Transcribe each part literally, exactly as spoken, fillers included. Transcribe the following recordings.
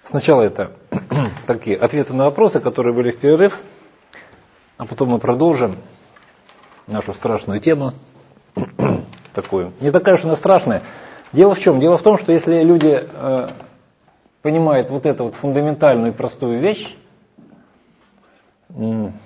Сначала это такие ответы на вопросы, которые были в перерыв, а потом мы продолжим нашу страшную тему, такую. Не такая уж она страшная. Дело в чем? Дело в том, что если люди э, понимают вот эту вот фундаментальную и простую вещь, э,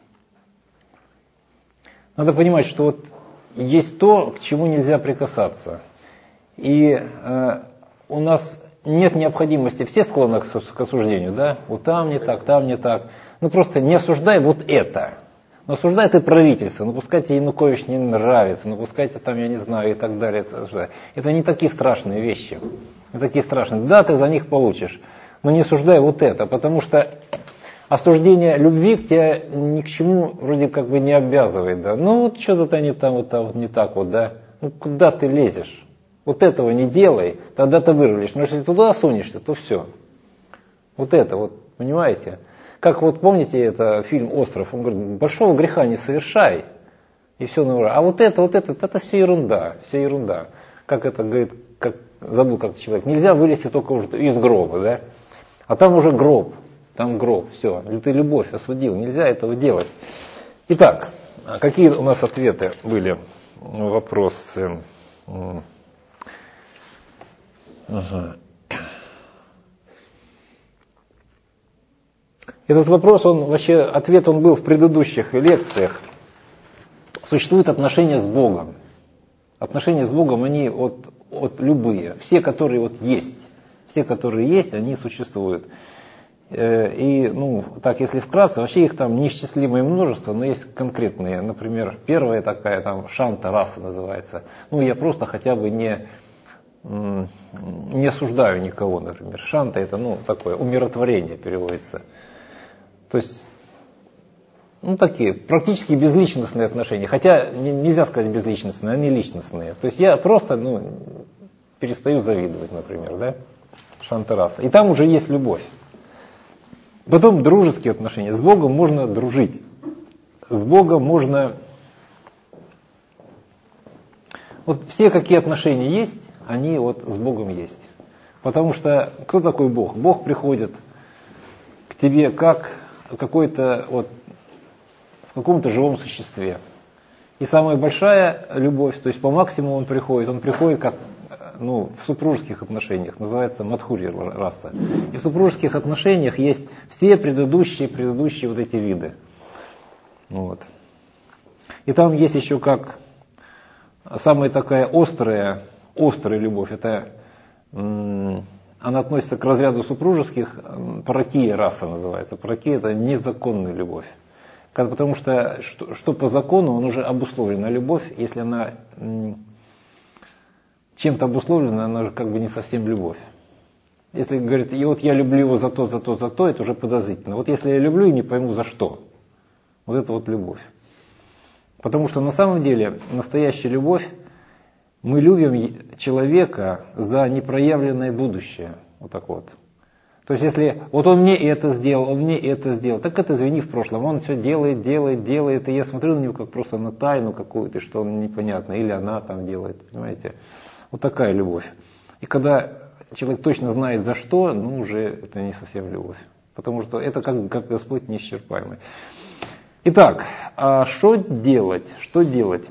надо понимать, что вот есть то, к чему нельзя прикасаться. И э, у нас нет необходимости, все склонны к осуждению, да? Вот там не так, там не так. Ну просто не осуждай вот это. Но осуждай ты правительство, ну пускай тебе Янукович не нравится, ну пускай тебе там, я не знаю, и так далее. Это не такие страшные вещи. Не такие страшные. Да, ты за них получишь, но не осуждай вот это, потому что осуждение любви к тебе ни к чему вроде как бы не обязывает, да. Ну вот что-то они там вот, там вот не так вот, да. Ну куда ты лезешь? Вот этого не делай, тогда ты вырвешь. Но если туда сунешься, то все. Вот это вот, понимаете? Как вот помните это фильм «Остров», он говорит, большого греха не совершай, и все на ура. А вот это, вот это, это все ерунда, все ерунда. Как это говорит, как, забыл как-то человек, нельзя вылезти только уже из гроба, да? А там уже гроб, там гроб, все, ты любовь осудил, нельзя этого делать. Итак, какие у нас ответы были на вопросы? Ага. Этот вопрос, он вообще, ответ он был в предыдущих лекциях. Существуют отношения с Богом. Отношения с Богом, они от, от любые. Все, которые вот есть. Все, которые есть, они существуют. И, ну, так, если вкратце, вообще их там неисчислимое множество, но есть конкретные. Например, первая такая, там, шанта раса называется. Ну, я просто хотя бы не... не осуждаю никого, например. Шанта это, ну, такое умиротворение переводится. То есть, ну, такие практически безличностные отношения. Хотя не, нельзя сказать безличностные, они личностные. То есть я просто, ну, перестаю завидовать, например, да, шанта раса. И там уже есть любовь. Потом дружеские отношения. С Богом можно дружить. С Богом можно... Вот все, какие отношения есть, они вот с Богом есть. Потому что кто такой Бог? Бог приходит к тебе как какой-то вот в каком-то живом существе. И самая большая любовь, то есть по максимуму он приходит, он приходит как, ну, в супружеских отношениях, называется мадхури раса. И в супружеских отношениях есть все предыдущие, предыдущие вот эти виды. Вот. И там есть еще как самая такая острая, острая любовь, это м- она относится к разряду супружеских, паракия раса называется. Паракия это незаконная любовь. Потому что, что, что по закону, он уже обусловлена любовь, если она м- чем-то обусловлена, она же как бы не совсем любовь. Если говорит, и вот я люблю его за то, за то, за то, это уже подозрительно. Вот если я люблю и не пойму за что, вот это вот любовь. Потому что на самом деле настоящая любовь, мы любим человека за непроявленное будущее. Вот так вот. То есть если вот он мне это сделал, он мне это сделал, так это извини в прошлом. Он все делает, делает, делает, и я смотрю на него как просто на тайну какую-то, что он непонятно, или она там делает, понимаете. Вот такая любовь. И когда человек точно знает за что, ну уже это не совсем любовь. Потому что это как, как Господь неисчерпаемый. Итак, а что делать? Что делать?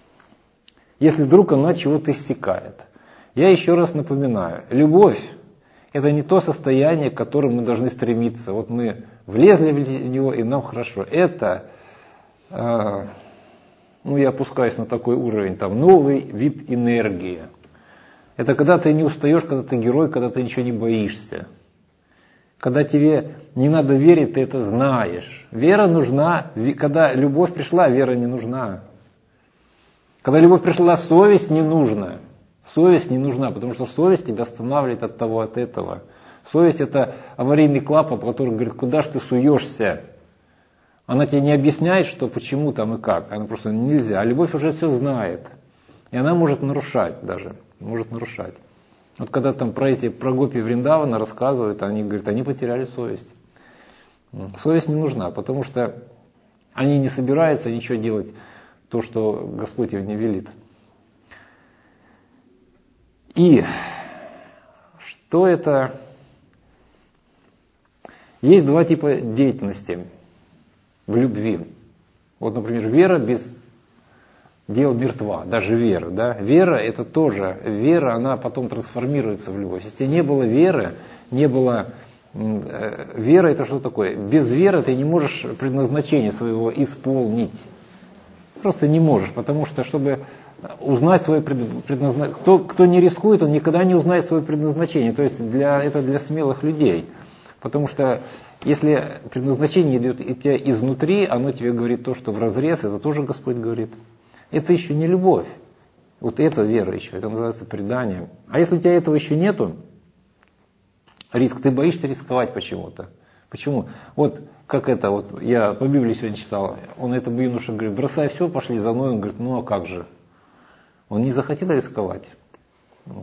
Если вдруг она чего-то иссякает. Я еще раз напоминаю, любовь – это не то состояние, к которому мы должны стремиться. Вот мы влезли в него, и нам хорошо. Это, э, ну я опускаюсь на такой уровень, там новый вид энергии. Это когда ты не устаешь, когда ты герой, когда ты ничего не боишься. Когда тебе не надо верить, ты это знаешь. Вера нужна, когда любовь пришла, вера не нужна. Когда любовь пришла, совесть не нужна. Совесть не нужна, потому что совесть тебя останавливает от того, от этого. Совесть это аварийный клапан, который говорит, куда ж ты суешься. Она тебе не объясняет, что почему там и как. Она просто нельзя. А любовь уже все знает. И она может нарушать даже. Может нарушать. Вот когда там про эти про гопи Вриндавана рассказывают, они говорят, они потеряли совесть. Совесть не нужна, потому что они не собираются ничего делать, то, что Господь им не велит. И что это Есть два типа деятельности в любви. Вот, например, вера без дел мертва, даже вера. Да? Вера это тоже, вера, она потом трансформируется в любовь. Если не было веры, не было... Вера это что такое? Без веры ты не можешь предназначение своего исполнить. Просто не можешь, потому что, чтобы узнать свое предназначение, кто, кто не рискует, он никогда не узнает свое предназначение. То есть для, это для смелых людей. Потому что если предназначение идет у тебя изнутри, оно тебе говорит то, что вразрез, это тоже Господь говорит. Это еще не любовь. Вот это вера еще, это называется преданием. А если у тебя этого еще нету, риск, ты боишься рисковать почему-то. Почему? Вот как это, вот я по Библии сегодня читал, он этому юноше говорит, бросай все, пошли за мной. Он говорит, ну а как же? Он не захотел рисковать. Вот.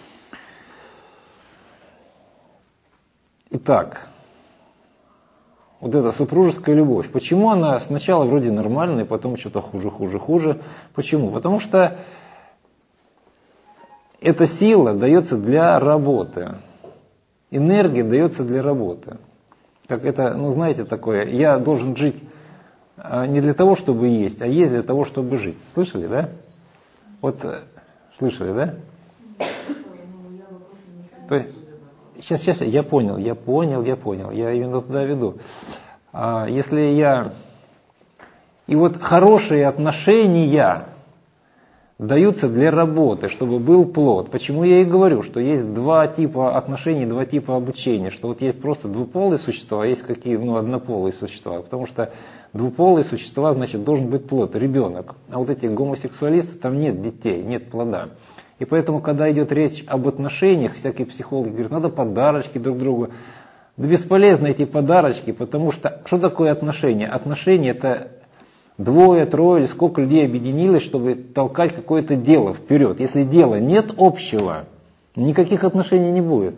Итак, вот эта супружеская любовь. Почему она сначала вроде нормальная, потом что-то хуже, хуже, хуже? Почему? Потому что эта сила дается для работы. Энергия дается для работы. Как это, ну знаете, такое, я должен жить не для того, чтобы есть, а есть для того, чтобы жить. Слышали, да? Вот, слышали, да? То есть, сейчас, сейчас, я понял, я понял, я понял, я именно туда веду. А, если я... И вот хорошие отношения даются для работы, чтобы был плод. Почему я и говорю, что есть два типа отношений, два типа обучения, что вот есть просто двуполые существа, а есть какие, ну, однополые существа, потому что двуполые существа, значит, должен быть плод, ребенок. А вот эти гомосексуалисты, там нет детей, нет плода. И поэтому, когда идет речь об отношениях, всякие психологи говорят, надо подарочки друг другу. Да бесполезно эти подарочки, потому что, что такое отношения? Отношения это двое, трое или сколько людей объединилось, чтобы толкать какое-то дело вперед. Если дела нет общего, никаких отношений не будет.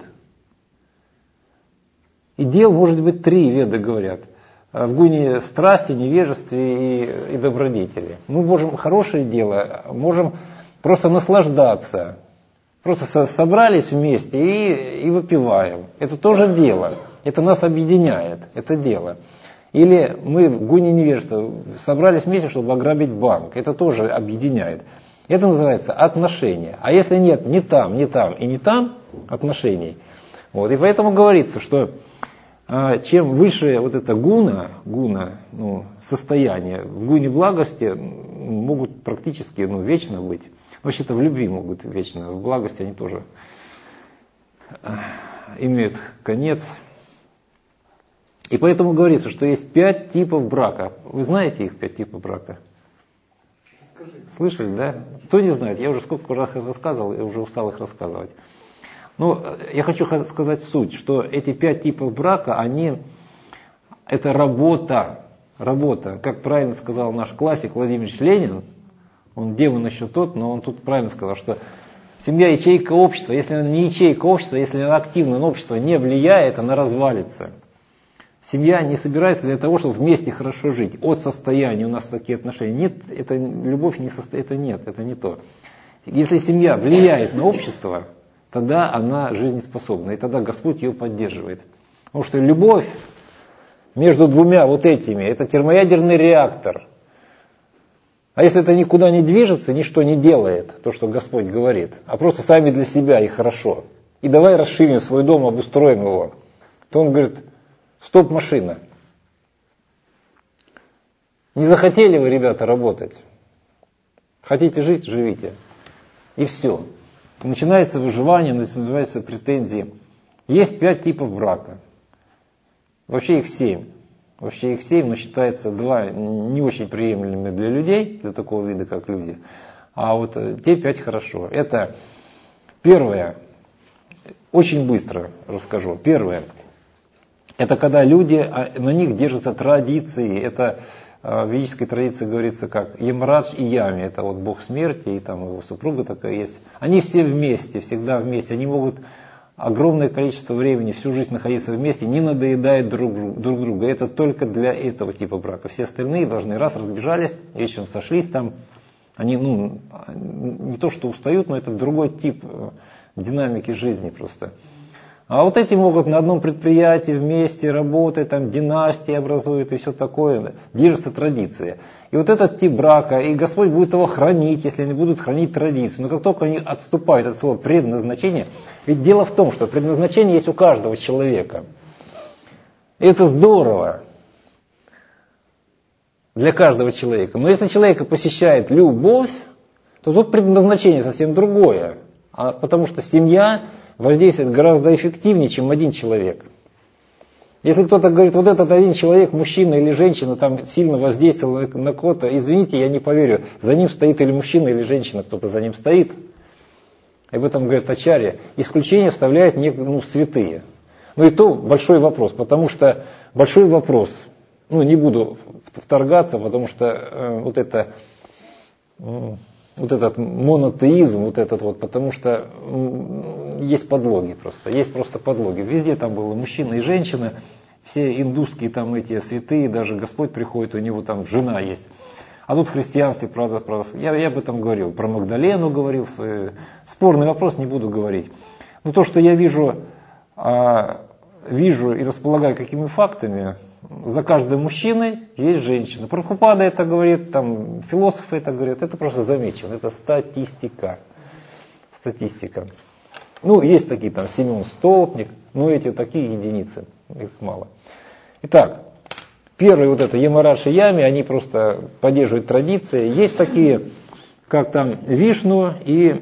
И дел может быть три, веды говорят. В гуне страсти, невежестве и, и добродетели. Мы можем хорошее дело, можем просто наслаждаться. Просто со- собрались вместе и, и выпиваем. Это тоже дело. Это нас объединяет. Это дело. Или мы в гуне невежества собрались вместе, чтобы ограбить банк. Это тоже объединяет. Это называется отношения. А если нет ни там, ни там и ни там отношений, вот, и поэтому говорится, что а, чем выше вот это гуна, гуна ну, состояние, в гуне благости могут практически ну, вечно быть. Вообще-то в любви могут вечно, в благости они тоже а, имеют конец. И поэтому говорится, что есть пять типов брака. Вы знаете их, пять типов брака? Скажи. Слышали, да? Кто не знает? Я уже сколько раз их рассказывал, я уже устал их рассказывать. Но я хочу сказать суть, что эти пять типов брака, они, это работа, работа. Как правильно сказал наш классик Владимир Ильич Ленин, он демон еще тот, но он тут правильно сказал, что семья ячейка общества, если она не ячейка общества, если она активно на общество не влияет, она развалится. Семья не собирается для того, чтобы вместе хорошо жить. От состояния у нас такие отношения. Нет, это любовь не состоит, это нет, это не то. Если семья влияет на общество, тогда она жизнеспособна, и тогда Господь ее поддерживает. Потому что любовь между двумя вот этими, это термоядерный реактор. А если это никуда не движется, ничто не делает, то, что Господь говорит, а просто сами для себя и хорошо, и давай расширим свой дом, обустроим его, то он говорит, стоп, машина. Не захотели вы, ребята, работать? Хотите жить? Живите. И все. Начинается выживание, начинаются претензии. Есть пять типов брака. Вообще их семь. Вообще их семь, но считается два не очень приемлемыми для людей, для такого вида, как люди. А вот те пять хорошо. Это первое, очень быстро расскажу. Первое. Это когда люди, на них держатся традиции. Это в ведической традиции говорится как Ямрадж и Ями. Это вот бог смерти, и там его супруга такая есть. Они все вместе, всегда вместе. Они могут огромное количество времени, всю жизнь находиться вместе, не надоедают друг, друг друга. Это только для этого типа брака. Все остальные должны раз разбежались, вечером сошлись там. Они, ну, не то что устают, но это другой тип динамики жизни просто. А вот эти могут на одном предприятии вместе работать, там династии образуют и все такое, держится традиция. И вот этот тип брака, и Господь будет его хранить, если они будут хранить традицию. Но как только они отступают от своего предназначения, ведь дело в том, что предназначение есть у каждого человека. И это здорово для каждого человека. Но если человека посещает любовь, то тут предназначение совсем другое. А потому что семья воздействует гораздо эффективнее, чем один человек. Если кто-то говорит, вот этот один человек, мужчина или женщина, там сильно воздействовал на кого-то, извините, я не поверю, за ним стоит или мужчина, или женщина, кто-то за ним стоит. И об этом говорят ачарьи. Исключение вставляют ну, святые. Ну и то большой вопрос, потому что большой вопрос, ну не буду вторгаться, потому что э, вот это... Э, Вот этот монотеизм, вот этот вот, потому что есть подлоги просто, есть просто подлоги. Везде там было мужчина и женщина, все индусские там эти святые, даже Господь приходит, у него там жена есть. А тут в христианстве, правда, правда я, я об этом говорил, про Магдалену говорил, свой, спорный вопрос не буду говорить. Но то, что я вижу, а, вижу и располагаю какими фактами, за каждым мужчиной есть женщина. Прабхупада это говорит, там, философы это говорят, это просто замечено, это статистика. Статистика. Ну, есть такие там Семен Столпник, но эти такие единицы, их мало. Итак, первые вот это Ямарадж и Ями, они просто поддерживают традиции. Есть такие, как там Вишну и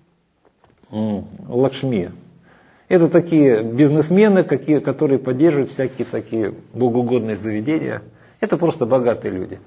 м, Лакшми. Это такие бизнесмены, какие, которые поддерживают всякие такие богоугодные заведения. Это просто богатые люди.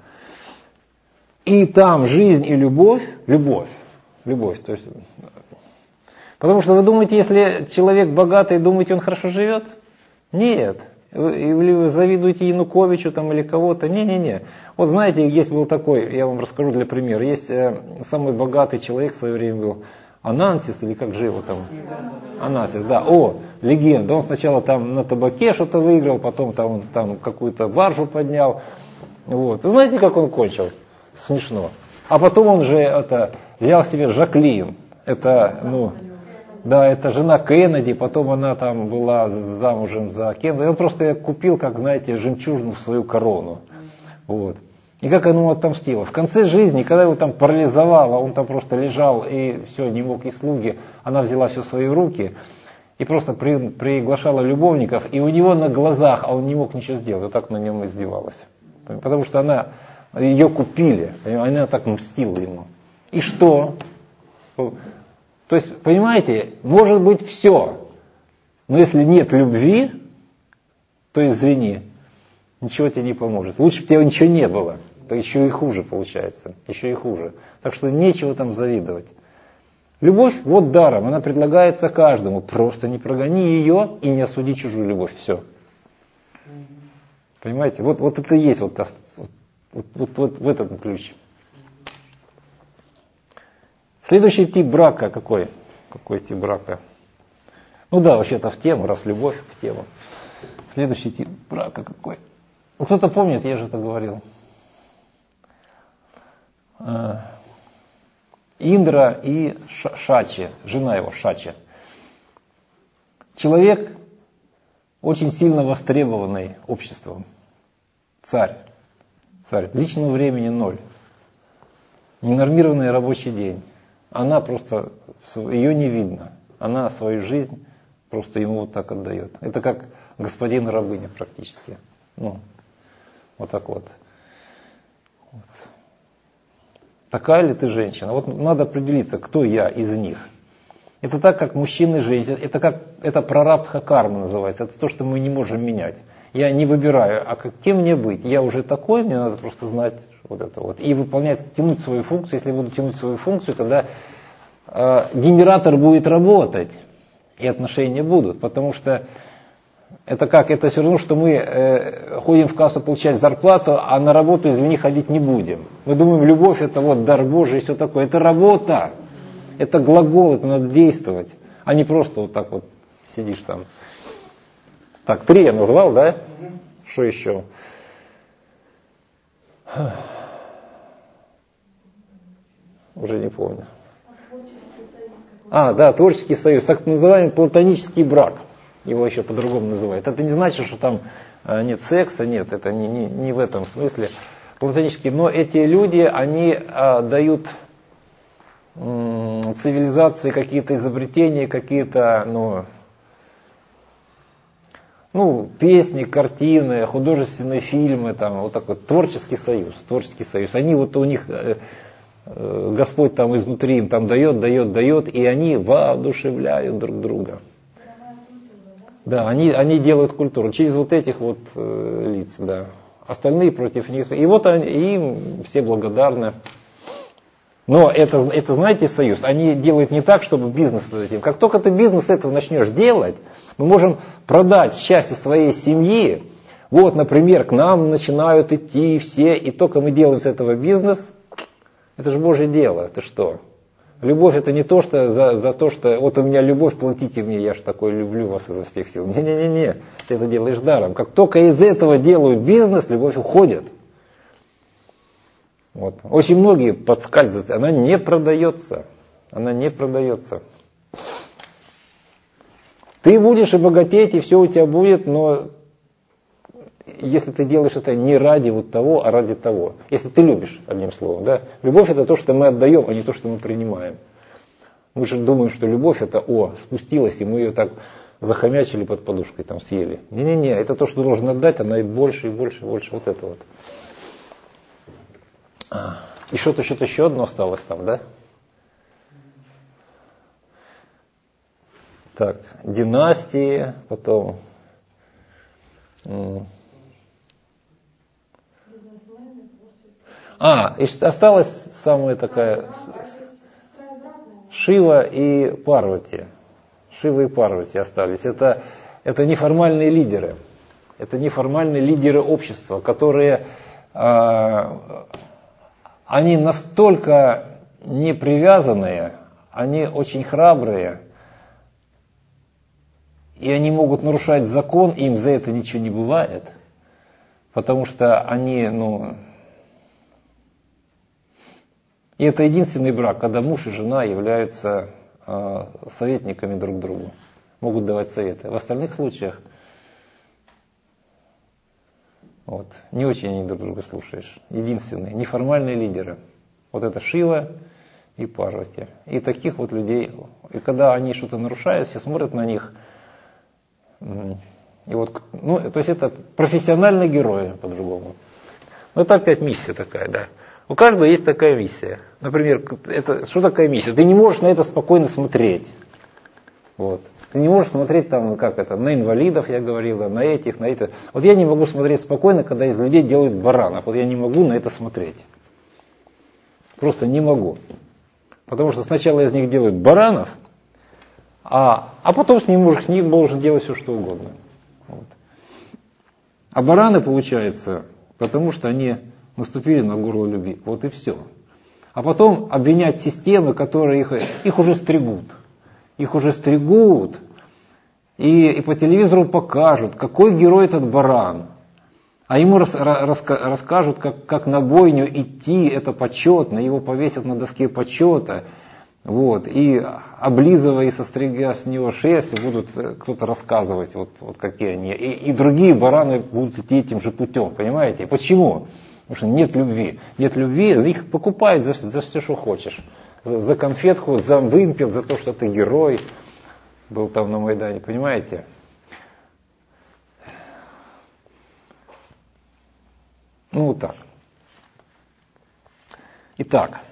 И там жизнь и любовь, любовь, любовь. То есть, потому что вы думаете, если человек богатый, думаете, он хорошо живет? Нет. Или вы завидуете Януковичу там, или кого-то? Не-не-не. Вот знаете, есть был такой, я вам расскажу для примера, есть э, самый богатый человек в свое время был, Анансис, или как же его там? Анансис, да. О, легенда. Он сначала там на табаке что-то выиграл, потом там, он там какую-то баржу поднял. Вот. Вы знаете, как он кончил? Смешно. А потом он же это, взял себе Жаклин. Это, ну, да, это жена Кеннеди, потом она там была замужем за Кеннеди. Он просто ее купил, как, знаете, жемчужину в свою корону. Вот. И как оно отомстило. В конце жизни, когда его там парализовало, он там просто лежал и все, не мог и слуги, она взяла все в свои руки и просто при, приглашала любовников, и у него на глазах, а он не мог ничего сделать, вот так на нем издевалась. Потому что она, ее купили, она так мстила ему. И что? То есть, понимаете, может быть все, но если нет любви, то извини, ничего тебе не поможет. Лучше бы тебе ничего не было. То еще и хуже получается. Еще и хуже. Так что нечего там завидовать. Любовь вот даром. Она предлагается каждому. Просто не прогони ее и не осуди чужую любовь. Все. Понимаете? Вот, вот это и есть вот, вот, вот, вот, вот в этом ключ. Следующий тип брака какой? Какой тип брака? Ну да, вообще-то в тему, раз любовь в тему. Следующий тип брака какой? Кто-то помнит, я же это говорил. Индра и Шачи, жена его Шачи. Человек, очень сильно востребованный обществом. Царь. Царь. Личного времени ноль. Ненормированный рабочий день. Она просто, ее не видно. Она свою жизнь просто ему вот так отдает. Это как господин и рабыня практически. Ну, вот так вот. вот. Такая ли ты женщина? Вот надо определиться, кто я из них. Это так, как мужчина и женщина. Это как это прарабдха карма называется. Это то, что мы не можем менять. Я не выбираю, а кем мне быть? Я уже такой, мне надо просто знать вот это вот. И выполнять, тянуть свою функцию. Если я буду тянуть свою функцию, тогда э, генератор будет работать. И отношения будут. Потому что это как? Это все равно, что мы э, ходим в кассу получать зарплату, а на работу, извини, ходить не будем. Мы думаем, любовь это вот дар Божий и все такое. Это работа. Это глагол, это надо действовать. А не просто вот так вот сидишь там. Так, три я назвал, да? Угу. Что еще? Уже не помню. А, да, творческий союз. Так называемый платонический брак. его еще по-другому называют. Это не значит, что там нет секса, нет, это не, не, не в этом смысле. Платонические, но эти люди, они а, дают м, цивилизации какие-то изобретения, какие-то, ну, ну, песни, картины, художественные фильмы, там, вот такой творческий союз, творческий союз. Они вот у них, э, э, Господь там изнутри им там дает, дает, дает, и они воодушевляют друг друга. Да, они, они делают культуру через вот этих вот э, лиц, да. Остальные против них. И вот они, им все благодарны. Но это, это, знаете, союз. Они делают не так, чтобы бизнес над этим. Как только ты бизнес этого начнешь делать, мы можем продать счастье своей семьи. Вот, например, к нам начинают идти все, и только мы делаем с этого бизнес. Это же Божье дело. Ты что? Любовь это не то, что за, за то, что вот у меня любовь, платите мне, я же такой люблю вас изо всех сил. Не-не-не, ты это делаешь даром. Как только из этого делают бизнес, любовь уходит. Вот. Очень многие подскальзываются, она не продается. Она не продается. Ты будешь и богатеть, и все у тебя будет, но если ты делаешь это не ради вот того, а ради того. Если ты любишь, одним словом. Да? Любовь это то, что мы отдаем, а не то, что мы принимаем. Мы же думаем, что любовь это, о, спустилась, и мы ее так захомячили под подушкой, там съели. Не-не-не, это то, что должен отдать, она и больше, и больше, и больше. Вот это вот. И что-то, что-то еще одно осталось там, да? Так, династии, потом... А, и осталась самая такая Шива и Парвати. Шива и Парвати остались. Это, это неформальные лидеры. Это неформальные лидеры общества, которые а, они настолько непривязанные, они очень храбрые, и они могут нарушать закон, им за это ничего не бывает, потому что они, ну... И это единственный брак, когда муж и жена являются э, советниками друг другу, могут давать советы. В остальных случаях вот, не очень они друг друга слушаешь. Единственные, неформальные лидеры. Вот это Шива и Парвати. И таких вот людей, и когда они что-то нарушают, все смотрят на них. И вот, ну, то есть это профессиональные герои по-другому. Но это опять миссия такая, да. У каждого есть такая миссия. Например, это, что такая миссия? Ты не можешь на это спокойно смотреть. Вот. Ты не можешь смотреть там, как это, на инвалидов, я говорила, на этих, на это. Вот я не могу смотреть спокойно, когда из людей делают баранов. Вот я не могу на это смотреть. Просто не могу. Потому что сначала из них делают баранов, а, а потом с ним мужик с них должен делать все, что угодно. Вот. А бараны, получается, потому что они наступили на горло любви. Вот и все. А потом обвинять системы, которые их, их уже стригут. Их уже стригут. И, и по телевизору покажут, какой герой этот баран. А ему рас, раска, расскажут, как, как на бойню идти, это почетно. Его повесят на доске почета. Вот, и облизывая и состригая с него шерсть, будут кто-то рассказывать, вот, вот какие они. И, и другие бараны будут идти этим же путем, понимаете? Почему? Потому что нет любви. Нет любви, их покупают за, за все, что хочешь. За, за конфетку, за вымпел, за то, что ты герой был там на Майдане, понимаете? Ну вот так. Итак.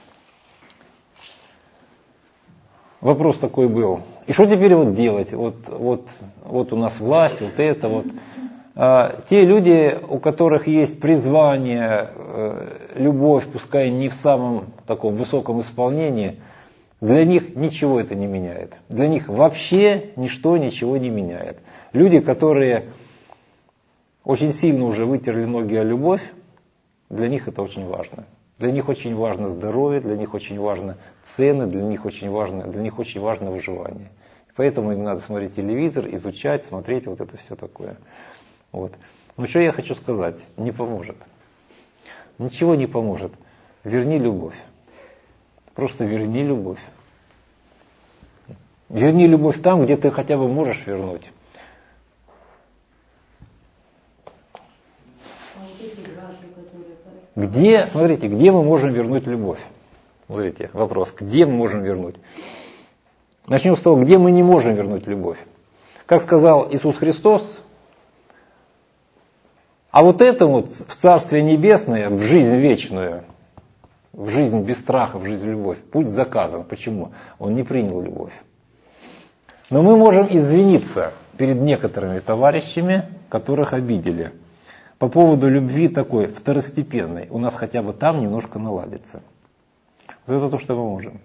Вопрос такой был. И что теперь вот делать? Вот, вот, вот у нас власть, вот это вот. А, те люди, у которых есть призвание, э, любовь, пускай не в самом таком высоком исполнении, для них ничего это не меняет. Для них вообще ничто ничего не меняет. Люди, которые очень сильно уже вытерли ноги о любовь, для них это очень важно. Для них очень важно здоровье, для них очень важно цены, для них очень важно, для них очень важно выживание. Поэтому им надо смотреть телевизор, изучать, смотреть вот это все такое. Вот. Но что я хочу сказать? Не поможет. Ничего не поможет. Верни любовь. Просто верни любовь. Верни любовь там, где ты хотя бы можешь вернуть. Где, смотрите, где мы можем вернуть любовь? Смотрите, вопрос, где мы можем вернуть? Начнем с того, где мы не можем вернуть любовь. Как сказал Иисус Христос, а вот этому в Царствие Небесное, в жизнь вечную, в жизнь без страха, в жизнь в любовь, путь заказан. Почему? Он не принял любовь. Но мы можем извиниться перед некоторыми товарищами, которых обидели. По поводу любви такой второстепенной. У нас хотя бы там немножко наладится. Вот это то, что мы можем.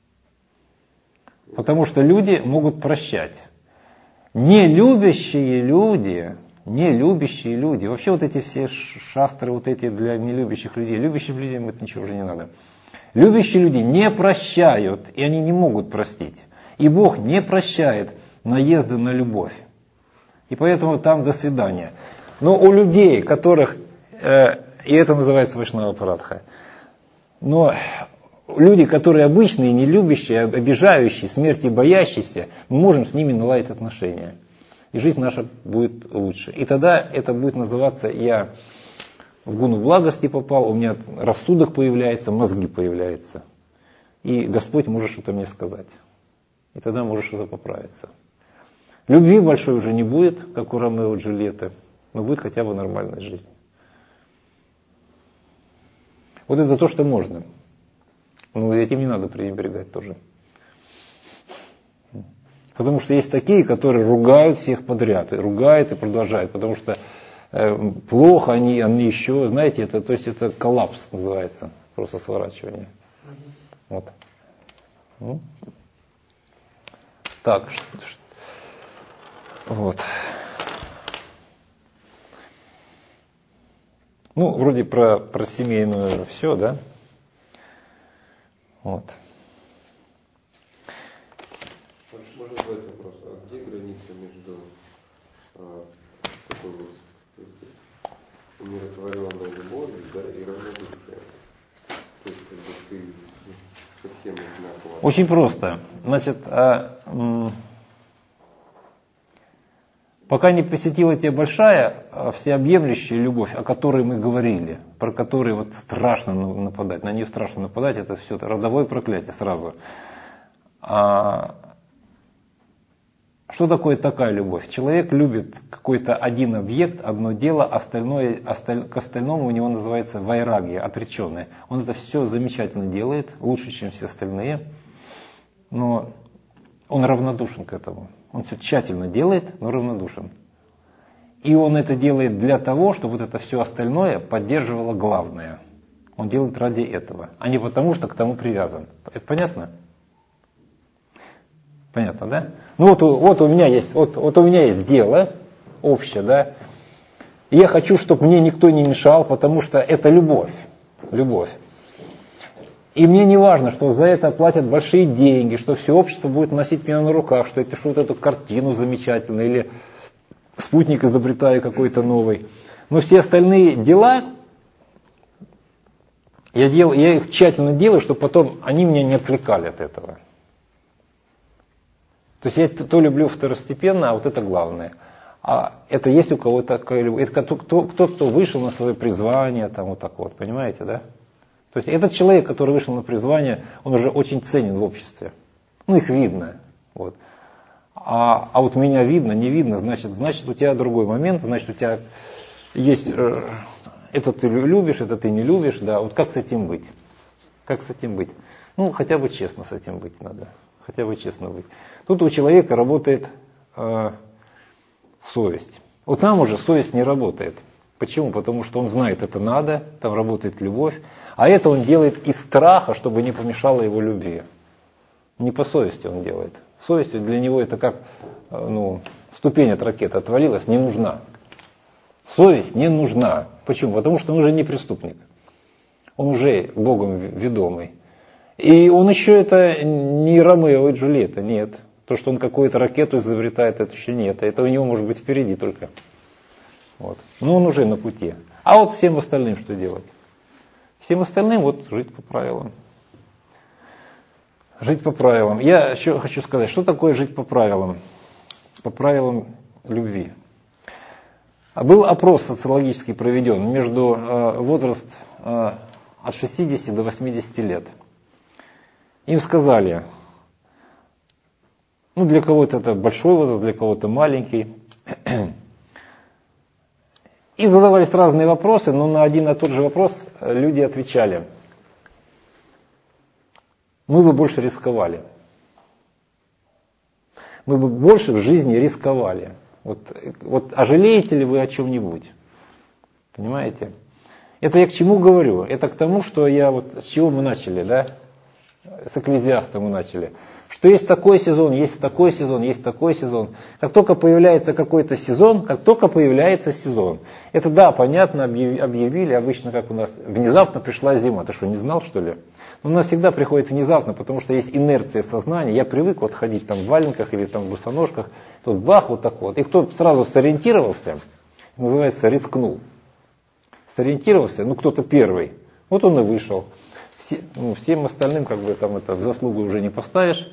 Потому что люди могут прощать. Нелюбящие люди, нелюбящие люди, вообще вот эти все шастры, вот эти для нелюбящих людей, любящим людям это ничего уже не надо. Любящие люди не прощают, и они не могут простить. И Бог не прощает наезды на любовь. И поэтому там до свидания. Но у людей, которых, э, и это называется Вайшнава Парадха, но люди, которые обычные, не любящие, обижающие, смерти боящиеся, мы можем с ними наладить отношения. И жизнь наша будет лучше. И тогда это будет называться, я в гуну благости попал, у меня рассудок появляется, мозги появляются. И Господь может что-то мне сказать. И тогда может что-то поправиться. Любви большой уже не будет, как у Ромео и Джульетты, но будет хотя бы нормальная жизнь. Вот это то, что можно. Но этим не надо пренебрегать тоже. Потому что есть такие, которые ругают всех подряд, и ругают и продолжают, потому что э, плохо они, они еще, знаете, это, то есть это коллапс называется, просто сворачивание. Вот. Ну. Так, вот. Ну, вроде про, про семейную все, да? Вот. Можно задать вопрос, а где граница между а, такой вот умиротворенной любовью, да, и равнодушием? То есть, когда ты совсем одинаково. Очень просто. Значит, а, м, пока не посетила тебя большая, а, всеобъемлющая любовь, о которой мы говорили, про которую вот страшно нападать, на нее страшно нападать, это все это родовое проклятие сразу. А, что такое такая любовь? Человек любит какой-то один объект, одно дело, остальное, осталь, к остальному у него называется вайрагия, отреченное. Он это все замечательно делает, лучше, чем все остальные, но он равнодушен к этому. Он все тщательно делает, но равнодушен. И он это делает для того, чтобы вот это все остальное поддерживало главное. Он делает ради этого, а не потому, что к тому привязан. Это понятно? Понятно, да? Ну вот, вот у меня есть, вот, вот у меня есть дело общее, да. И я хочу, чтобы мне никто не мешал, потому что это любовь. Любовь. И мне не важно, что за это платят большие деньги, что все общество будет носить меня на руках, что я пишу вот эту картину замечательную, или спутник изобретаю какой-то новый. Но все остальные дела, я, дел, я их тщательно делаю, чтобы потом они меня не отвлекали от этого. То есть я то люблю второстепенно, а вот это главное. А это есть у кого-то такая любовь. Это кто, кто, кто вышел на свое призвание, там вот так вот, понимаете, да? То есть этот человек, который вышел на призвание, он уже очень ценен в обществе. Ну, их видно. Вот. А, а вот меня видно, не видно, значит, значит, у тебя другой момент, значит, у тебя есть, э, это ты любишь, это ты не любишь, да, вот как с этим быть? Как с этим быть? Ну, хотя бы честно с этим быть надо. Хотя бы честно быть. Тут у человека работает э, совесть. Вот там уже совесть не работает. Почему? Потому что он знает, это надо, там работает любовь. А это он делает из страха, чтобы не помешало его любви. Не по совести он делает. Совесть для него это как ну, ступень от ракеты отвалилась, не нужна. Совесть не нужна. Почему? Потому что он уже не преступник. Он уже Богом ведомый. И он еще это не Ромео и Джульетта, нет. То, что он какую-то ракету изобретает, это еще нет. Это у него может быть впереди только. Вот. Но он уже на пути. А вот всем остальным что делать? Всем остальным вот жить по правилам. Жить по правилам. Я еще хочу сказать, что такое жить по правилам? По правилам любви. Был опрос социологический проведен между э, возраст э, от шестидесяти до восьмидесяти лет. Им сказали, ну для кого-то это большой возраст, для кого-то маленький. И задавались разные вопросы, но на один и тот же вопрос люди отвечали. Мы бы больше рисковали. Мы бы больше в жизни рисковали. Вот, вот, а жалеете ли вы о чем-нибудь? Понимаете? Это я к чему говорю? Это к тому, что я вот с чего мы начали, да? С Экклезиаста мы начали. Что есть такой сезон, есть такой сезон, есть такой сезон. Как только появляется какой-то сезон, как только появляется сезон. Это да, понятно, объявили, обычно как у нас, внезапно пришла зима. Ты что, не знал, что ли? Но у нас всегда приходит внезапно, потому что есть инерция сознания. Я привык вот ходить там в валенках или там в босоножках. Тут бах, вот так вот. И кто сразу сориентировался, называется, рискнул. Сориентировался, ну кто-то первый. Вот он и вышел. Все, ну, всем остальным как бы там это в заслугу уже не поставишь.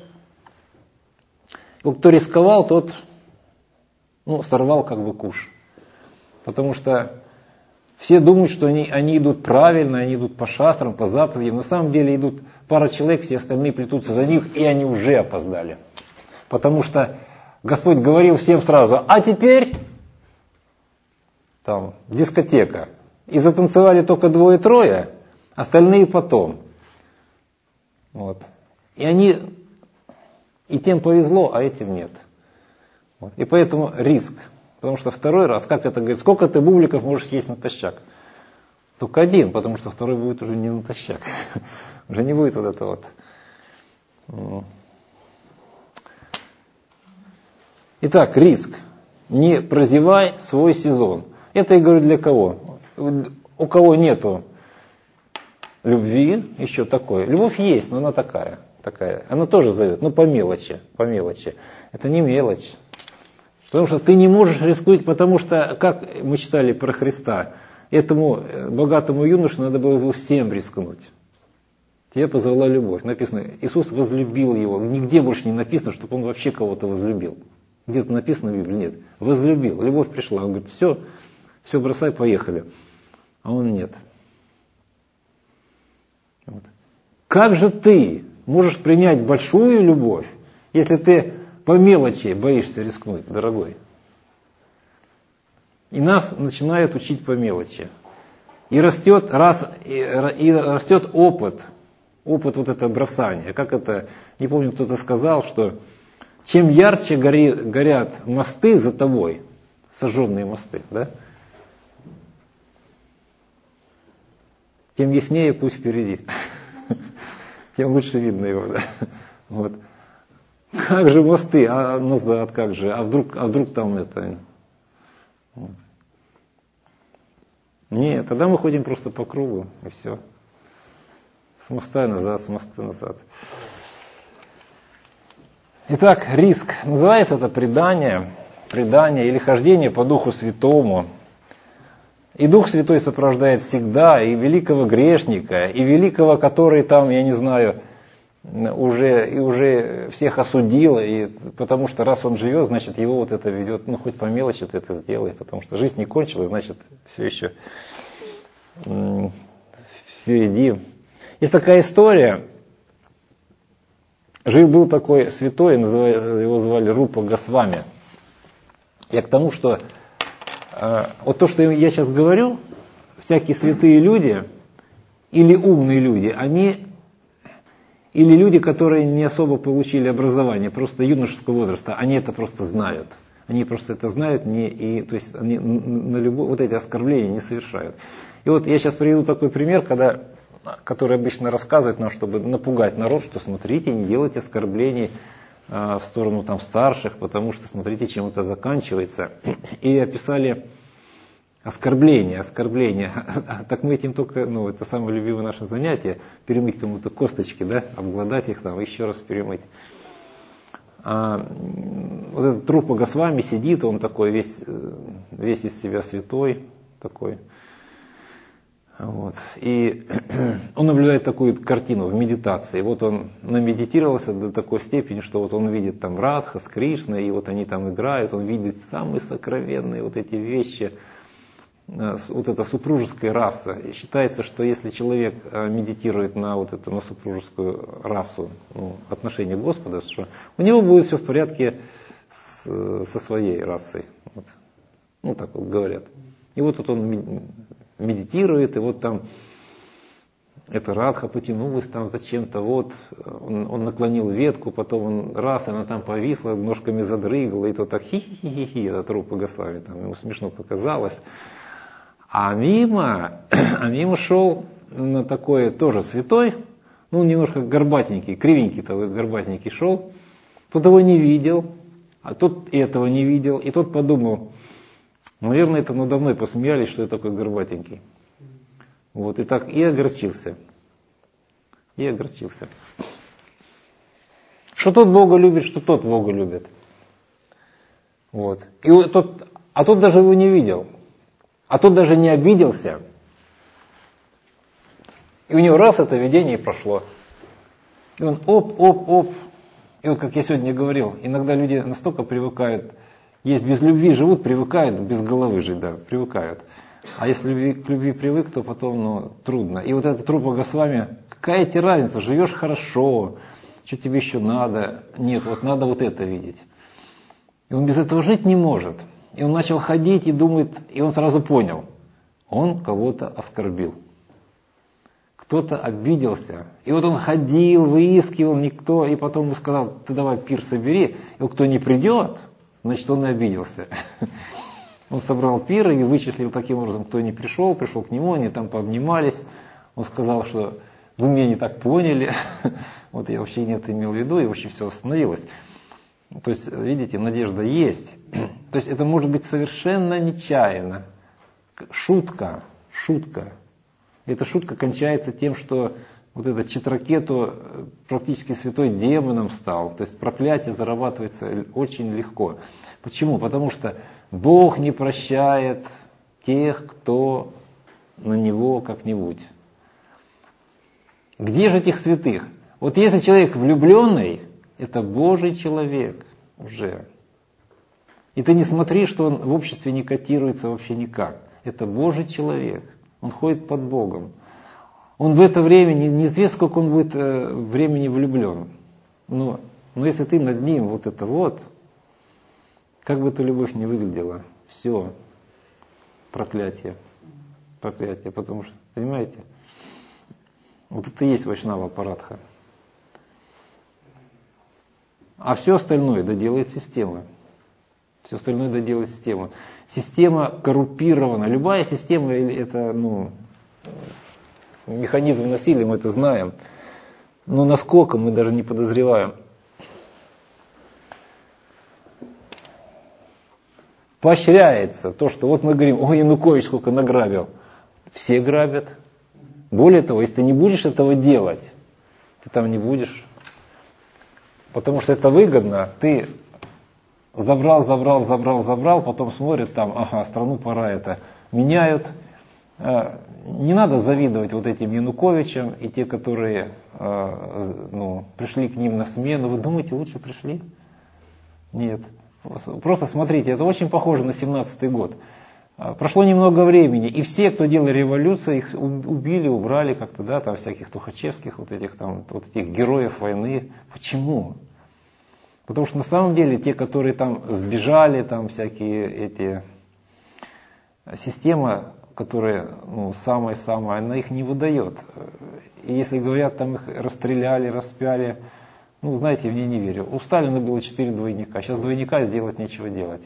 И кто рисковал, тот ну, сорвал как бы куш. Потому что все думают, что они, они идут правильно, они идут по шастрам, по заповедям. На самом деле идут пара человек, все остальные плетутся за них, и они уже опоздали. Потому что Господь говорил всем сразу, а теперь там дискотека. И затанцевали только двое-трое, остальные потом. Вот. И они, и тем повезло, а этим нет. Вот. И поэтому риск. Потому что второй раз, как это говорит, сколько ты бубликов можешь съесть натощак? Только один, потому что второй будет уже не натощак. Уже не будет вот это вот. Итак, риск. Не прозевай свой сезон. Это я говорю для кого? У кого нету любви, еще такое. Любовь есть, но она такая. такая. Она тоже зовет, но по мелочи. По мелочи. Это не мелочь. Потому что ты не можешь рискнуть, потому что, как мы читали про Христа, этому богатому юноше надо было его всем рискнуть. Тебя позвала любовь. Написано, Иисус возлюбил его. Нигде больше не написано, чтобы он вообще кого-то возлюбил. Где-то написано в Библии? Нет. Возлюбил. Любовь пришла. Он говорит, все, все бросай, поехали. А он нет. Вот. Как же ты можешь принять большую любовь, если ты по мелочи боишься рискнуть, дорогой? И нас начинают учить по мелочи. И растет, раз, и, и растет опыт, опыт вот этого бросания. Как это, не помню, кто-то сказал, что чем ярче гори, горят мосты за тобой, сожженные мосты, да, тем яснее путь впереди. Тем лучше видно его. Да? Вот. Как же мосты, а назад как же, а вдруг, а вдруг там это... Вот. Нет, тогда мы ходим просто по кругу, и все. С моста назад, с моста назад. Итак, риск. Называется это предание, предание или хождение по Духу Святому. И Дух Святой сопровождает всегда и великого грешника, и великого, который там, я не знаю, уже, и уже всех осудил, и потому что раз он живет, значит его вот это ведет, ну хоть по мелочи ты это сделай, потому что жизнь не кончилась, значит все еще впереди. Есть такая история, жил-был такой святой, его звали Рупа Госвами. Я к тому, что вот то, что я сейчас говорю, всякие святые люди или умные люди, они, или люди, которые не особо получили образование, просто юношеского возраста, они это просто знают. Они просто это знают, не, и, то есть они на любое, вот эти оскорбления не совершают. И вот я сейчас приведу такой пример, когда, который обычно рассказывают нам, чтобы напугать народ, что смотрите, не делайте оскорблений в сторону там старших, потому что смотрите, чем это заканчивается. И описали оскорбление, оскорбление. Так мы этим только, ну, это самое любимое наше занятие, перемыть кому-то косточки, да, обглодать их там, еще раз перемыть. А вот этот Рупа Госвами сидит, он такой весь, весь из себя святой, такой. Вот. И он наблюдает такую картину в медитации. Вот он намедитировался до такой степени, что вот он видит там Радха с Кришной, и вот они там играют, он видит самые сокровенные вот эти вещи, вот эта супружеская раса. И считается, что если человек медитирует на вот эту на супружескую расу, ну, отношение к Господу, что у него будет все в порядке с, со своей расой. Вот. Ну так вот говорят. И вот, вот он медитирует, и вот там эта радха потянулась там зачем-то, вот он, он наклонил ветку, потом он раз, она там повисла, ножками задрыгала, и то так хи-хи-хи-хи, этот Рупа Госвами, там ему смешно показалось. А мимо, а мимо шел на такой тоже святой, ну немножко горбатенький, кривенький такой горбатенький шел, тот его не видел, а тот этого не видел, и тот подумал, наверное, это надо мной посмеялись, что я такой горбатенький. Вот, и так и огорчился. И огорчился. Что тот Бога любит, что тот Бога любит. Вот. И вот тот, а тот даже его не видел. А тот даже не обиделся. И у него раз это видение и прошло. И он оп, оп, оп. И вот как я сегодня говорил, иногда люди настолько привыкают, есть без любви живут, привыкают, без головы жить, да, привыкают. А если любви, к любви привык, то потом ну, трудно. И вот этот Рупа Госвами, какая тебе разница, живешь хорошо, что тебе еще надо? Нет, вот надо вот это видеть. И он без этого жить не может. И он начал ходить и думает, и он сразу понял, он кого-то оскорбил. Кто-то обиделся. И вот он ходил, выискивал, никто, и потом ему сказал, ты давай пир собери, и вот кто не придет, значит он и обиделся. Он собрал пир и вычислил таким образом, кто не пришел, пришел к нему, они там пообнимались. Он сказал, что вы меня не так поняли, вот я вообще не это имел в виду, и вообще все остановилось. То есть, видите, надежда есть. То есть это может быть совершенно нечаянно. Шутка, шутка. Эта шутка кончается тем, что вот этот Читракету практически святой демоном стал. То есть проклятие зарабатывается очень легко. Почему? Потому что Бог не прощает тех, кто на Него как-нибудь. Где же этих святых? Вот если человек влюбленный, это Божий человек уже. И ты не смотри, что он в обществе не котируется вообще никак. Это Божий человек. Он ходит под Богом. Он в это время, неизвестно, сколько он будет э, времени влюблен. Но, но если ты над ним вот это вот, как бы эта любовь ни выглядела, все, проклятие, проклятие, потому что, понимаете, вот это и есть Вайшнава Парадха. А все остальное доделает система. Все остальное доделает система. Система коррумпирована. Любая система это ну, механизм насилия, мы это знаем. Но насколько мы даже не подозреваем. Поощряется то, что вот мы говорим, ой, Янукович сколько награбил. Все грабят. Более того, если ты не будешь этого делать, ты там не будешь. Потому что это выгодно. Ты забрал, забрал, забрал, забрал, потом смотрят там, ага, страну пора это меняют. Не надо завидовать вот этим Януковичам и те, которые ну, пришли к ним на смену. Вы думаете, лучше пришли? Нет. Просто смотрите, это очень похоже на семнадцатый год. Прошло немного времени, и все, кто делал революцию, их убили, убрали как-то, да, там всяких тухачевских, вот этих там, вот этих героев войны. Почему? Потому что на самом деле те, которые там сбежали, там всякие эти система, которая ну, самая-самая, она их не выдает. И если говорят, там их расстреляли, распяли, ну, знаете, в ней не верю. У Сталина было четыре двойника, сейчас двойника сделать нечего делать.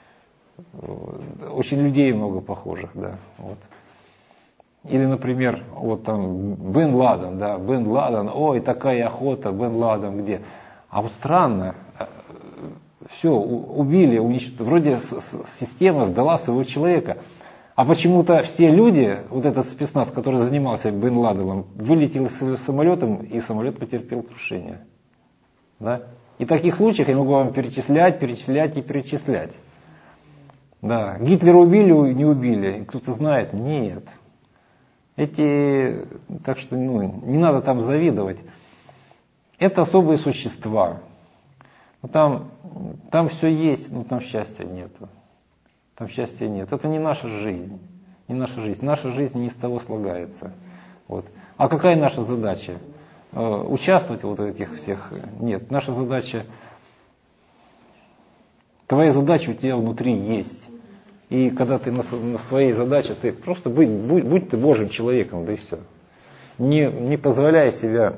Очень людей много похожих, да. Вот. Или, например, вот там Бен Ладен, да, Бен Ладен, ой, такая охота, Бен Ладен где? А вот странно, все, убили, уничтожили, вроде система сдала своего человека. А почему-то все люди, вот этот спецназ, который занимался Бен Ладеном, вылетел с самолетом, и самолет потерпел крушение. Да? И таких случаев я могу вам перечислять, перечислять и перечислять. Да. Гитлера убили, не убили? Кто-то знает? Нет. Эти, так что ну, не надо там завидовать. Это особые существа. Но там, там все есть, но там счастья нет. Там счастья нет. Это не наша жизнь. Не наша жизнь. Наша жизнь не из того слагается. Вот. А какая наша задача? Э, участвовать вот в этих всех? Нет. Наша задача, твоя задача у тебя внутри есть. И когда ты на, на своей задаче, ты просто будь, будь, будь ты Божьим человеком, да и все. Не, не позволяй себя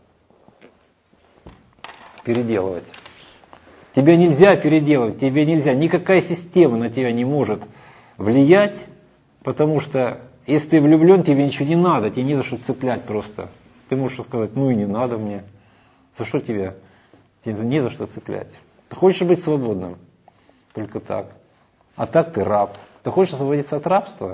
переделывать. Тебя нельзя переделывать, тебе нельзя, никакая система на тебя не может влиять, потому что если ты влюблен, тебе ничего не надо, тебе не за что цеплять просто. Ты можешь сказать, ну и не надо мне. За что тебе? Тебе не за что цеплять. Ты хочешь быть свободным? Только так. А так ты раб. Ты хочешь освободиться от рабства?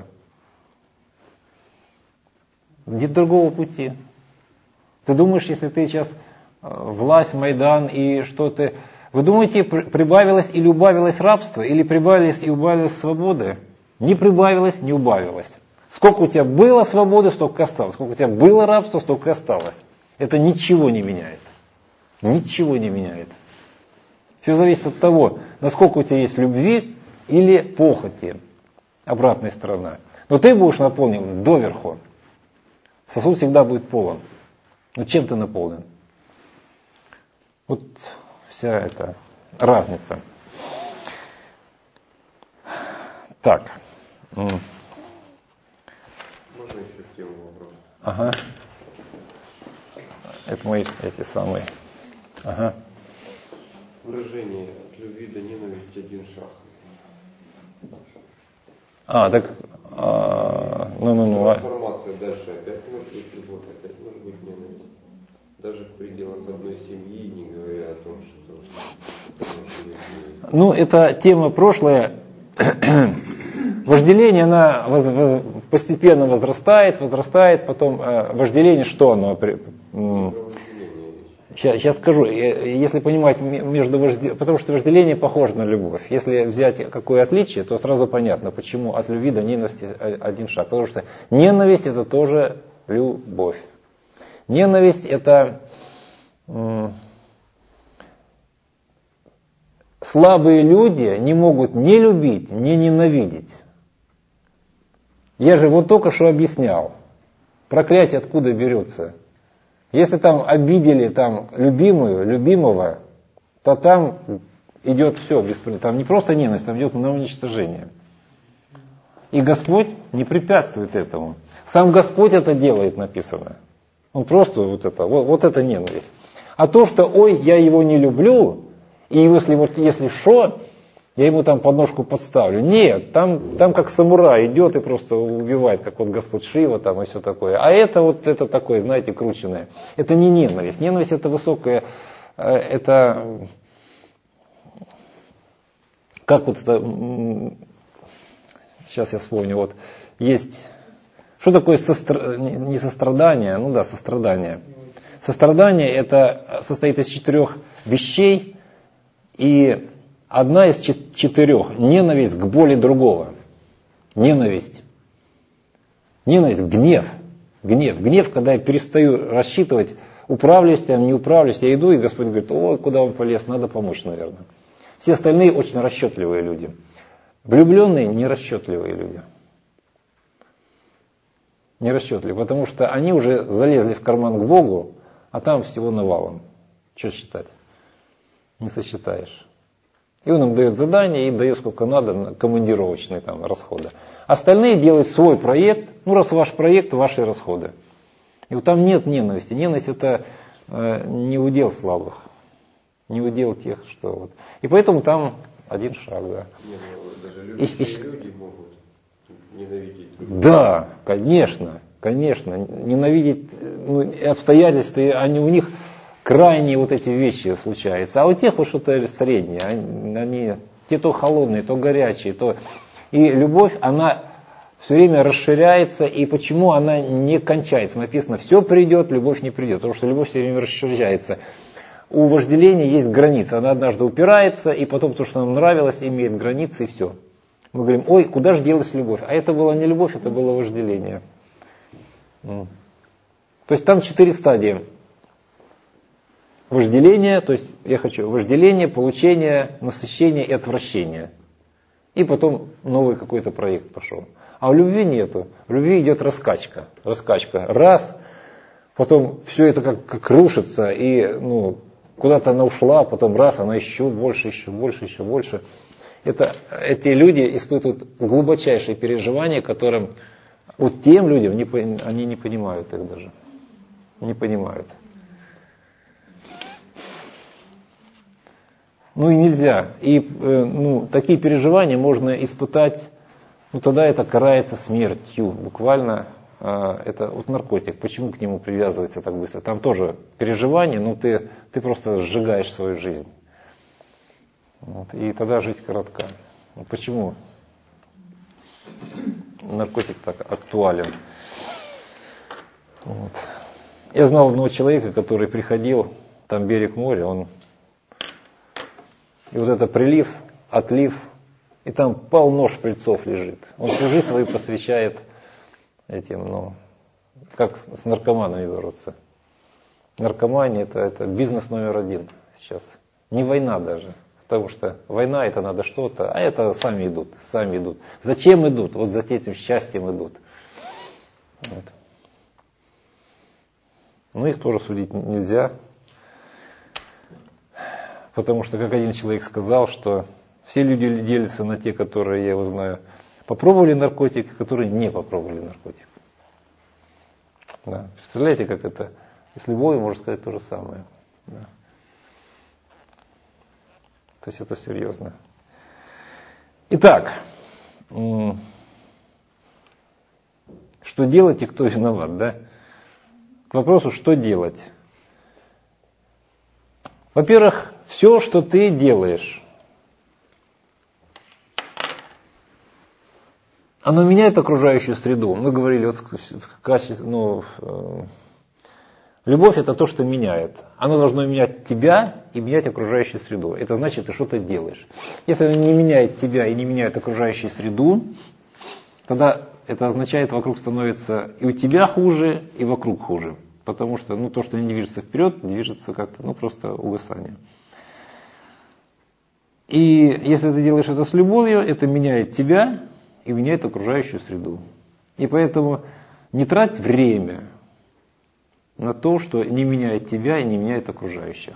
Нет другого пути. Ты думаешь, если ты сейчас власть, Майдан и что ты... Вы думаете, прибавилось или убавилось рабство, или прибавилось и убавилось свободы? Не прибавилось, не убавилось. Сколько у тебя было свободы, столько осталось. Сколько у тебя было рабства, столько осталось. Это ничего не меняет. Ничего не меняет. Все зависит от того, насколько у тебя есть любви или похоти. Обратная сторона. Но ты будешь наполнен доверху. Сосуд всегда будет полон. Но чем ты наполнен? Вот вся эта разница. Так. Можно еще тему вопроса? Ага. Это мои эти самые. Ага. Выражение от любви до ненависти один шаг. А, так, а, ну, ну, ну. Трансформация дальше опять может быть любовь, опять может быть ненависть. Даже в пределах одной семьи, не говоря о том, что... Ну, это тема прошлая. Вожделение, она воз, воз, постепенно возрастает, возрастает, потом э, вожделение, что оно? Сейчас, сейчас скажу, если понимать между вожделением, потому что вожделение похоже на любовь. Если взять какое отличие, то сразу понятно, почему от любви до ненависти один шаг. Потому что ненависть это тоже любовь. Ненависть это м, слабые люди не могут ни любить, ни ненавидеть. Я же вот только что объяснял, проклятие откуда берется. Если там обидели там, любимую, любимого, то там идет все, там не просто ненависть, там идет на уничтожение. И Господь не препятствует этому. Сам Господь это делает, написано. Он просто вот это, вот, вот это ненависть. А то, что ой, я его не люблю, и если вот если что, я ему там подножку подставлю. Нет, там, там как самурай идет и просто убивает, как вот Господь Шива там и все такое. А это вот это такое, знаете, крученное. Это не ненависть. Ненависть это высокое, это как вот это, сейчас я вспомню, вот есть, что такое состра, не сострадание, ну да, сострадание. Сострадание это состоит из четырех вещей, и одна из четырех – ненависть к боли другого. Ненависть. Ненависть, гнев. Гнев. Гнев, когда я перестаю рассчитывать, управлюсь я, не управлюсь. Я иду, и Господь говорит, ой, куда он полез, надо помочь, наверное. Все остальные очень расчетливые люди. Влюбленные – нерасчетливые люди. Нерасчетливые, потому что они уже залезли в карман к Богу, а там всего навалом. Что считать? Не сосчитаешь. И он им дает задание, им дает сколько надо, командировочные там расходы. Остальные делают свой проект, ну раз ваш проект, ваши расходы. И вот там нет ненависти. Ненависть это э, не удел слабых, не удел тех, что вот. И поэтому там один шаг, да. Нет, даже любящие и, и, люди могут ненавидеть других. Да, конечно, конечно. Ненавидеть ну, обстоятельства, они у них крайние вот эти вещи случаются. А у тех вот что-то среднее. Они, они те то холодные, то горячие, то... И любовь, она все время расширяется. И почему она не кончается? Написано, все придет, любовь не придет. Потому что любовь все время расширяется. У вожделения есть граница. Она однажды упирается, и потом то, что нам нравилось, имеет границы, и все. Мы говорим, ой, куда же делась любовь? А это была не любовь, это было вожделение. То есть там четыре стадии. Вожделение, то есть я хочу вожделение, получение, насыщение и отвращение. И потом новый какой-то проект пошел. А у любви нету. В любви идет раскачка. Раскачка. Раз, потом все это как, как рушится, и ну, куда-то она ушла, потом раз, она еще больше, еще больше, еще больше. Это, эти люди испытывают глубочайшие переживания, которым вот тем людям не, они не понимают их даже. Не понимают. Ну и нельзя. И ну, такие переживания можно испытать, ну тогда это карается смертью. Буквально это вот наркотик. Почему к нему привязывается так быстро? Там тоже переживания, но ты, ты просто сжигаешь свою жизнь. Вот, и тогда жизнь коротка. Почему наркотик так актуален? Вот. Я знал одного человека, который приходил, там берег моря, он и вот это прилив, отлив, и там полно шприцов лежит. Он всю жизнь свою посвящает этим, ну, как с наркоманами бороться. Наркомания это, это бизнес номер один сейчас. Не война даже. Потому что война это надо что-то, а это сами идут, сами идут. Зачем идут? Вот за этим счастьем идут. Вот. Но их тоже судить нельзя. Потому что, как один человек сказал, что все люди делятся на те, которые, я его знаю, попробовали наркотик, которые не попробовали наркотик. Да. Представляете, как это? И с любовью можно сказать то же самое. Да. То есть это серьезно. Итак, что делать и кто виноват, да? К вопросу, что делать. Во-первых, все, что ты делаешь, оно меняет окружающую среду. Мы говорили, вот в качестве, ну, в, любовь это то, что меняет. Оно должно менять тебя и менять окружающую среду. Это значит, ты что-то делаешь. Если оно не меняет тебя и не меняет окружающую среду, тогда это означает, вокруг становится и у тебя хуже, и вокруг хуже. Потому что ну, то, что не движется вперед, движется как-то, ну просто угасание. И если ты делаешь это с любовью, это меняет тебя и меняет окружающую среду. И поэтому не трать время на то, что не меняет тебя и не меняет окружающих.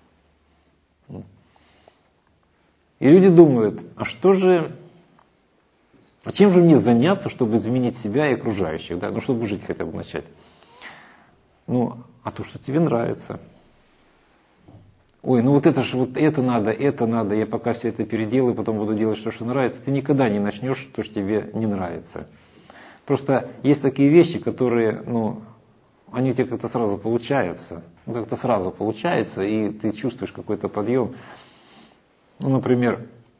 И люди думают, а что же, а чем же мне заняться, чтобы изменить себя и окружающих, да? Ну, чтобы жить хотя бы начать. Ну, а то, что тебе нравится. Ой, ну вот это же, вот это надо, это надо, я пока все это переделаю, потом буду делать то, что нравится. Ты никогда не начнешь то, что тебе не нравится. Просто есть такие вещи, которые, ну, они у тебя как-то сразу получаются. Ну, как-то сразу получается, и ты чувствуешь какой-то подъем. Ну, например,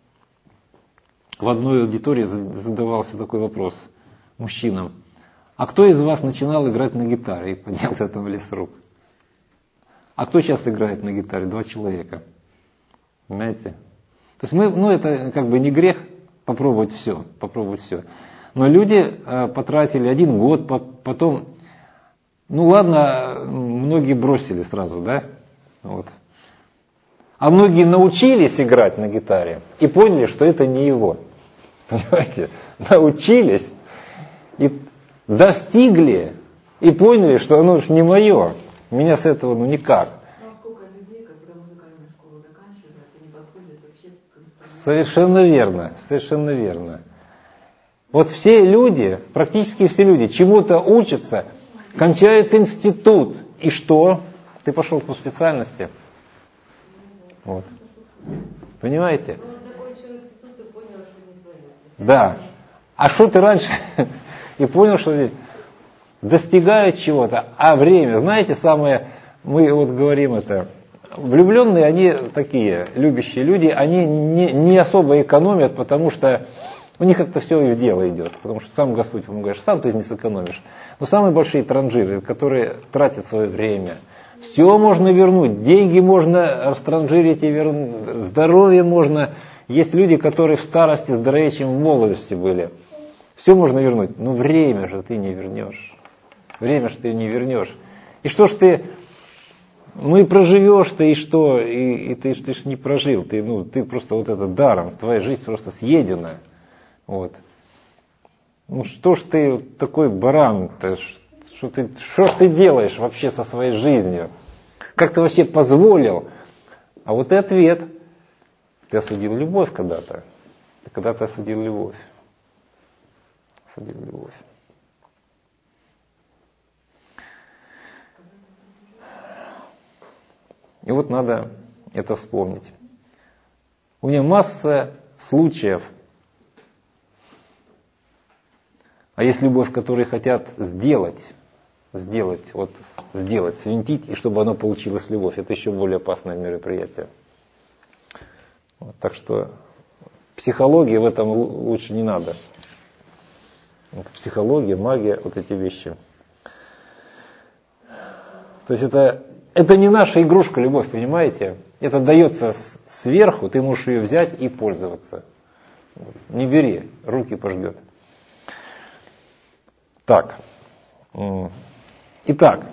в одной аудитории задавался такой вопрос мужчинам. А кто из вас начинал играть на гитаре? И поднялся там в лес рук. А кто сейчас играет на гитаре? Два человека. Понимаете? То есть мы, ну это как бы не грех попробовать все, попробовать все. Но люди э, потратили один год, по, потом, ну ладно, многие бросили сразу, да? Вот. А многие научились играть на гитаре и поняли, что это не его. Понимаете? Научились и достигли и поняли, что оно же не мое. Меня с этого ну никак. Ну, а сколько людей, которые музыкальную школу заканчивают, и не подходят вообще к инструменту? Совершенно верно, совершенно верно. Вот все люди, практически все люди, чему-то учатся, кончают институт. И что? Ты пошел по специальности. Вот. Понимаете? Он закончил институт и понял, что не твое. Да. А что ты раньше? И понял, что достигают чего-то. А время, знаете, самое, мы вот говорим это, влюбленные, они такие, любящие люди, они не, не особо экономят, потому что у них как-то все и в дело идет. Потому что сам Господь помогаешь, сам ты не сэкономишь. Но самые большие транжиры, которые тратят свое время, все можно вернуть, деньги можно растранжирить и вернуть, здоровье можно. Есть люди, которые в старости здоровее, чем в молодости были. Все можно вернуть, но время же ты не вернешь. Время же ты не вернешь. И что ж ты, ну и проживешь ты, и что, и, и ты, ты ж не прожил, ты, ну, ты просто вот это даром, твоя жизнь просто съедена. Вот. Ну что ж ты такой баран-то? Что ты, что ж ты делаешь вообще со своей жизнью? Как ты вообще позволил? А вот и ответ. Ты осудил любовь когда-то. Ты когда-то осудил любовь. Осудил любовь. И вот надо это вспомнить. У меня масса случаев. А есть любовь, которую хотят сделать. Сделать, вот сделать, свинтить, и чтобы оно получилось любовь. Это еще более опасное мероприятие. Вот, так что психологии в этом лучше не надо. Вот, психология, магия, вот эти вещи. То есть это, это не наша игрушка, любовь, понимаете? Это дается сверху, ты можешь ее взять и пользоваться. Не бери, руки пожгет. Так. Итак,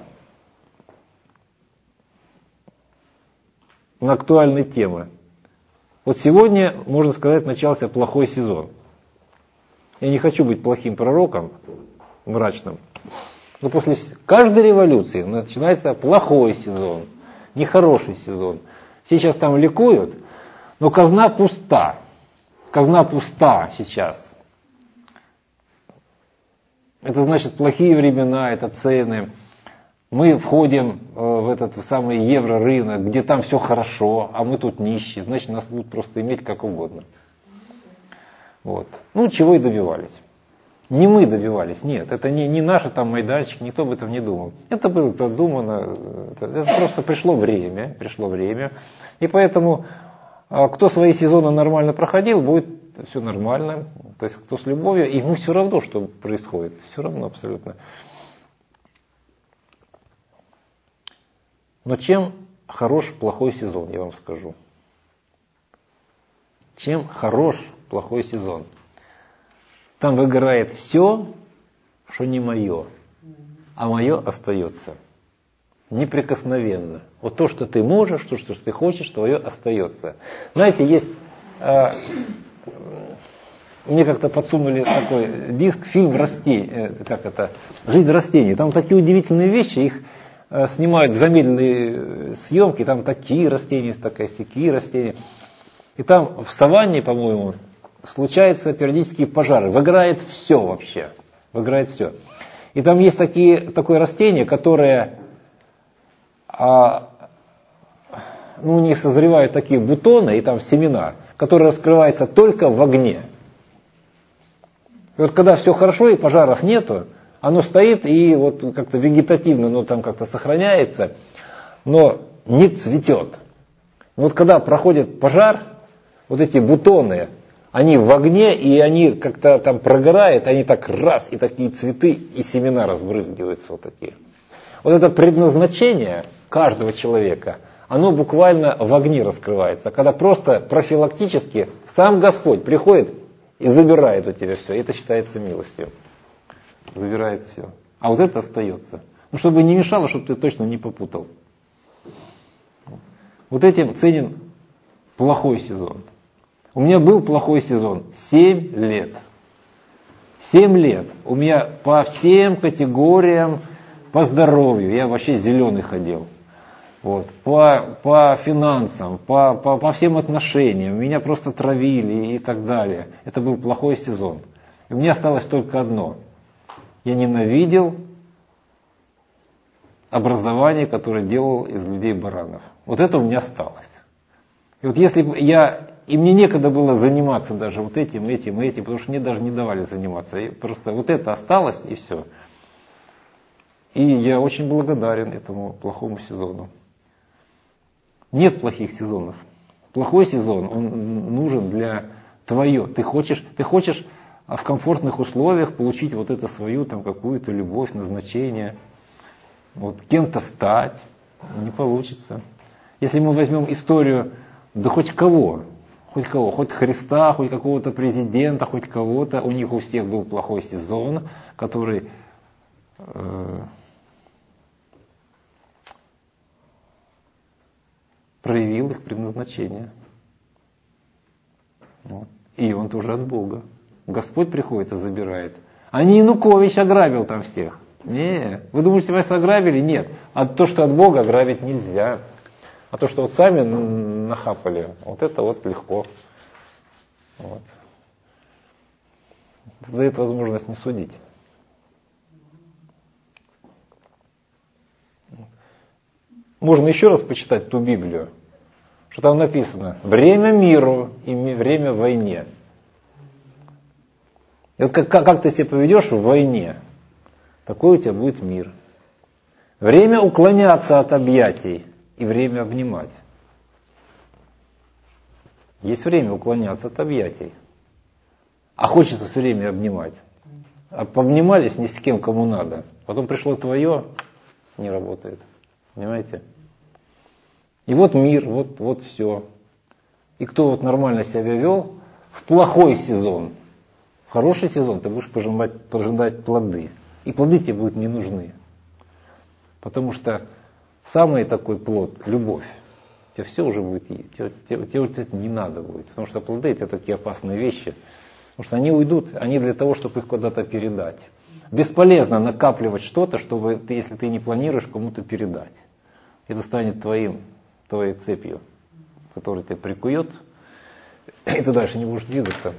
на актуальные темы. Вот сегодня, можно сказать, начался плохой сезон. Я не хочу быть плохим пророком, мрачным, но после каждой революции начинается плохой сезон, нехороший сезон. Сейчас там ликуют, но казна пуста. Казна пуста сейчас. Это значит плохие времена, это цены. Мы входим в этот самый еврорынок, где там все хорошо, а мы тут нищие, значит нас будут просто иметь как угодно. Вот. Ну, чего и добивались. Не мы добивались, нет, это не, не наш там майданчик, никто об этом не думал. Это было задумано, это просто пришло время, пришло время. И поэтому, кто свои сезоны нормально проходил, будет все нормально. То есть, кто с любовью, ему все равно, что происходит, все равно абсолютно. Но чем хорош плохой сезон, я вам скажу. Чем хорош плохой сезон? Там выгорает все, что не мое, а мое остается. Неприкосновенно. Вот то, что ты можешь, то, что ты хочешь, твое остается. Знаете, есть... Э, мне как-то подсунули такой диск, фильм растений, как это, «Жизнь растений». Там такие удивительные вещи, их э, снимают в замедленные съемки, там такие растения, есть такие, сякие растения. И там в саванне, по-моему, случаются периодические пожары, выгорает все вообще, выгорает все. И там есть такие, такое растение, которое, а, ну, у них созревают такие бутоны и там семена, которые раскрываются только в огне. И вот когда все хорошо и пожаров нету, оно стоит и вот как-то вегетативно, ну, там как-то сохраняется, но не цветет. Вот когда проходит пожар, вот эти бутоны, они в огне, и они как-то там прогорают, они так раз, и такие цветы, и семена разбрызгиваются вот такие. Вот это предназначение каждого человека, оно буквально в огне раскрывается, когда просто профилактически сам Господь приходит и забирает у тебя все. Это считается милостью. Забирает все. А вот это остается. Ну, чтобы не мешало, чтобы ты точно не попутал. Вот этим ценен плохой сезон. У меня был плохой сезон. Семь лет. Семь лет. У меня по всем категориям, по здоровью, я вообще зеленый ходил. Вот. По, по финансам, по, по, по всем отношениям. Меня просто травили и так далее. Это был плохой сезон. И у меня осталось только одно. Я ненавидел образование, которое делал из людей баранов. Вот это у меня осталось. И вот если бы я... И мне некогда было заниматься даже вот этим, этим, этим, потому что мне даже не давали заниматься. И просто вот это осталось, и все. И я очень благодарен этому плохому сезону. Нет плохих сезонов. Плохой сезон, он нужен для твое. Ты хочешь, ты хочешь в комфортных условиях получить вот это свою там какую-то любовь, назначение. Вот кем-то стать. Не получится. Если мы возьмем историю, да хоть кого, хоть кого, хоть Христа, хоть какого-то президента, хоть кого-то, у них у всех был плохой сезон, который... Э, проявил их предназначение. Вот. И он тоже от Бога. Господь приходит и забирает. А не Янукович ограбил там всех. Не, вы думаете, вас ограбили? Нет. А то, что от Бога ограбить нельзя. А то, что вот сами нахапали, вот это вот легко. Вот. Это дает возможность не судить. Можно еще раз почитать ту Библию, что там написано: время миру и время войне. И вот как, как, как ты себя поведешь в войне, такой у тебя будет мир. Время уклоняться от объятий и время обнимать. Есть время уклоняться от объятий, а хочется все время обнимать. А пообнимались ни с кем, кому надо. Потом пришло твое, не работает. Понимаете? И вот мир, вот, вот все. И кто вот нормально себя вел в плохой сезон, в хороший сезон ты будешь пожинать, пожинать плоды. И плоды тебе будут не нужны. Потому что самый такой плод – любовь. Тебе все уже будет есть. Тебе, тебе, тебе вот это не надо будет. Потому что плоды – это такие опасные вещи. Потому что они уйдут, они для того, чтобы их куда-то передать. Бесполезно накапливать что-то, чтобы ты, если ты не планируешь, кому-то передать. Это станет твоим, твоей цепью, которая тебя прикует, и ты дальше не будешь двигаться.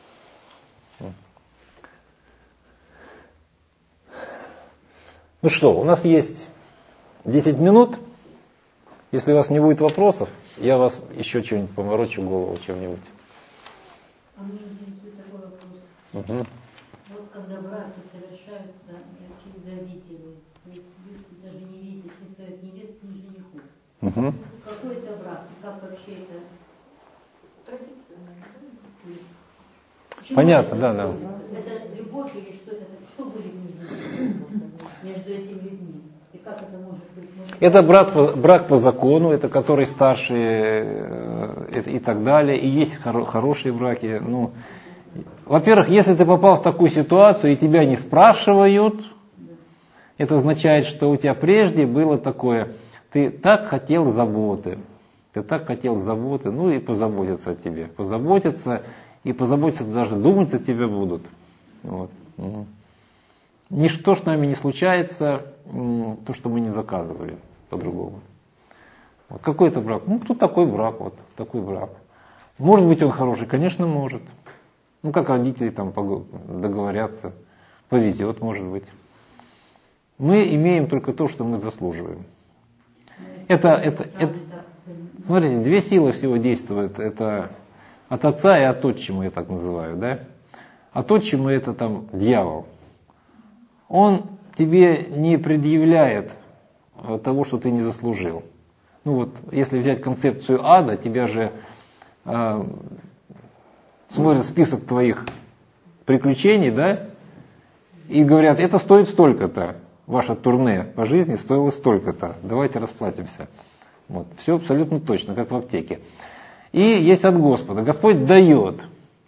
Ну что, у нас есть десять минут. Если у вас не будет вопросов, я вас еще что-нибудь поморочу голову чем-нибудь. А мне интересует такой вопрос. Угу. Вот когда браки совершаются через родителей, то есть люди даже не видят ни своих невест, ни женихов. Угу. Какой это брак? Как вообще это? Традиция, Почему Понятно, это да, да. Это любовь или что это? Что будет между, между этими людьми? И как это может быть? Это брак по, брак по закону, это который старше э, и так далее. И есть хоро, хорошие браки. Ну, во-первых, если ты попал в такую ситуацию и тебя не спрашивают, это означает, что у тебя прежде было такое: ты так хотел заботы, ты так хотел заботы, ну и позаботиться о тебе. Позаботиться и позаботиться, даже думать за тебя будут. Вот. Ничто с нами не случается, то, что мы не заказывали по-другому. Вот какой-то брак. Ну, кто такой брак? Вот такой брак. Может быть, он хороший? Конечно, может. Ну, как родители там договорятся. Повезет, может быть. Мы имеем только то, что мы заслуживаем. Это, это, это, смотрите, две силы всего действуют. Это от отца и от отчима, я так называю, да? От отчима это там дьявол. Он тебе не предъявляет того, что ты не заслужил. Ну вот, если взять концепцию ада, тебя же э, смотрят список твоих приключений, да, и говорят: это стоит столько-то, ваше турне по жизни стоило столько-то, давайте расплатимся. Вот, все абсолютно точно, как в аптеке. И есть от Господа. Господь дает.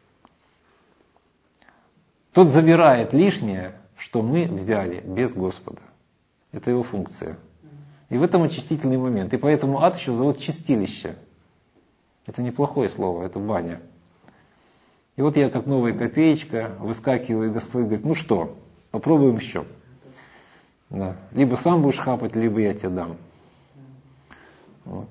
Тот забирает лишнее, что мы взяли без Господа. Это его функция. И в этом очистительный момент. И поэтому ад еще зовут чистилище. Это неплохое слово, это баня. И вот я как новая копеечка выскакиваю, и Господь говорит: ну что, попробуем еще. Да. Либо сам будешь хапать, либо я тебе дам. Вот.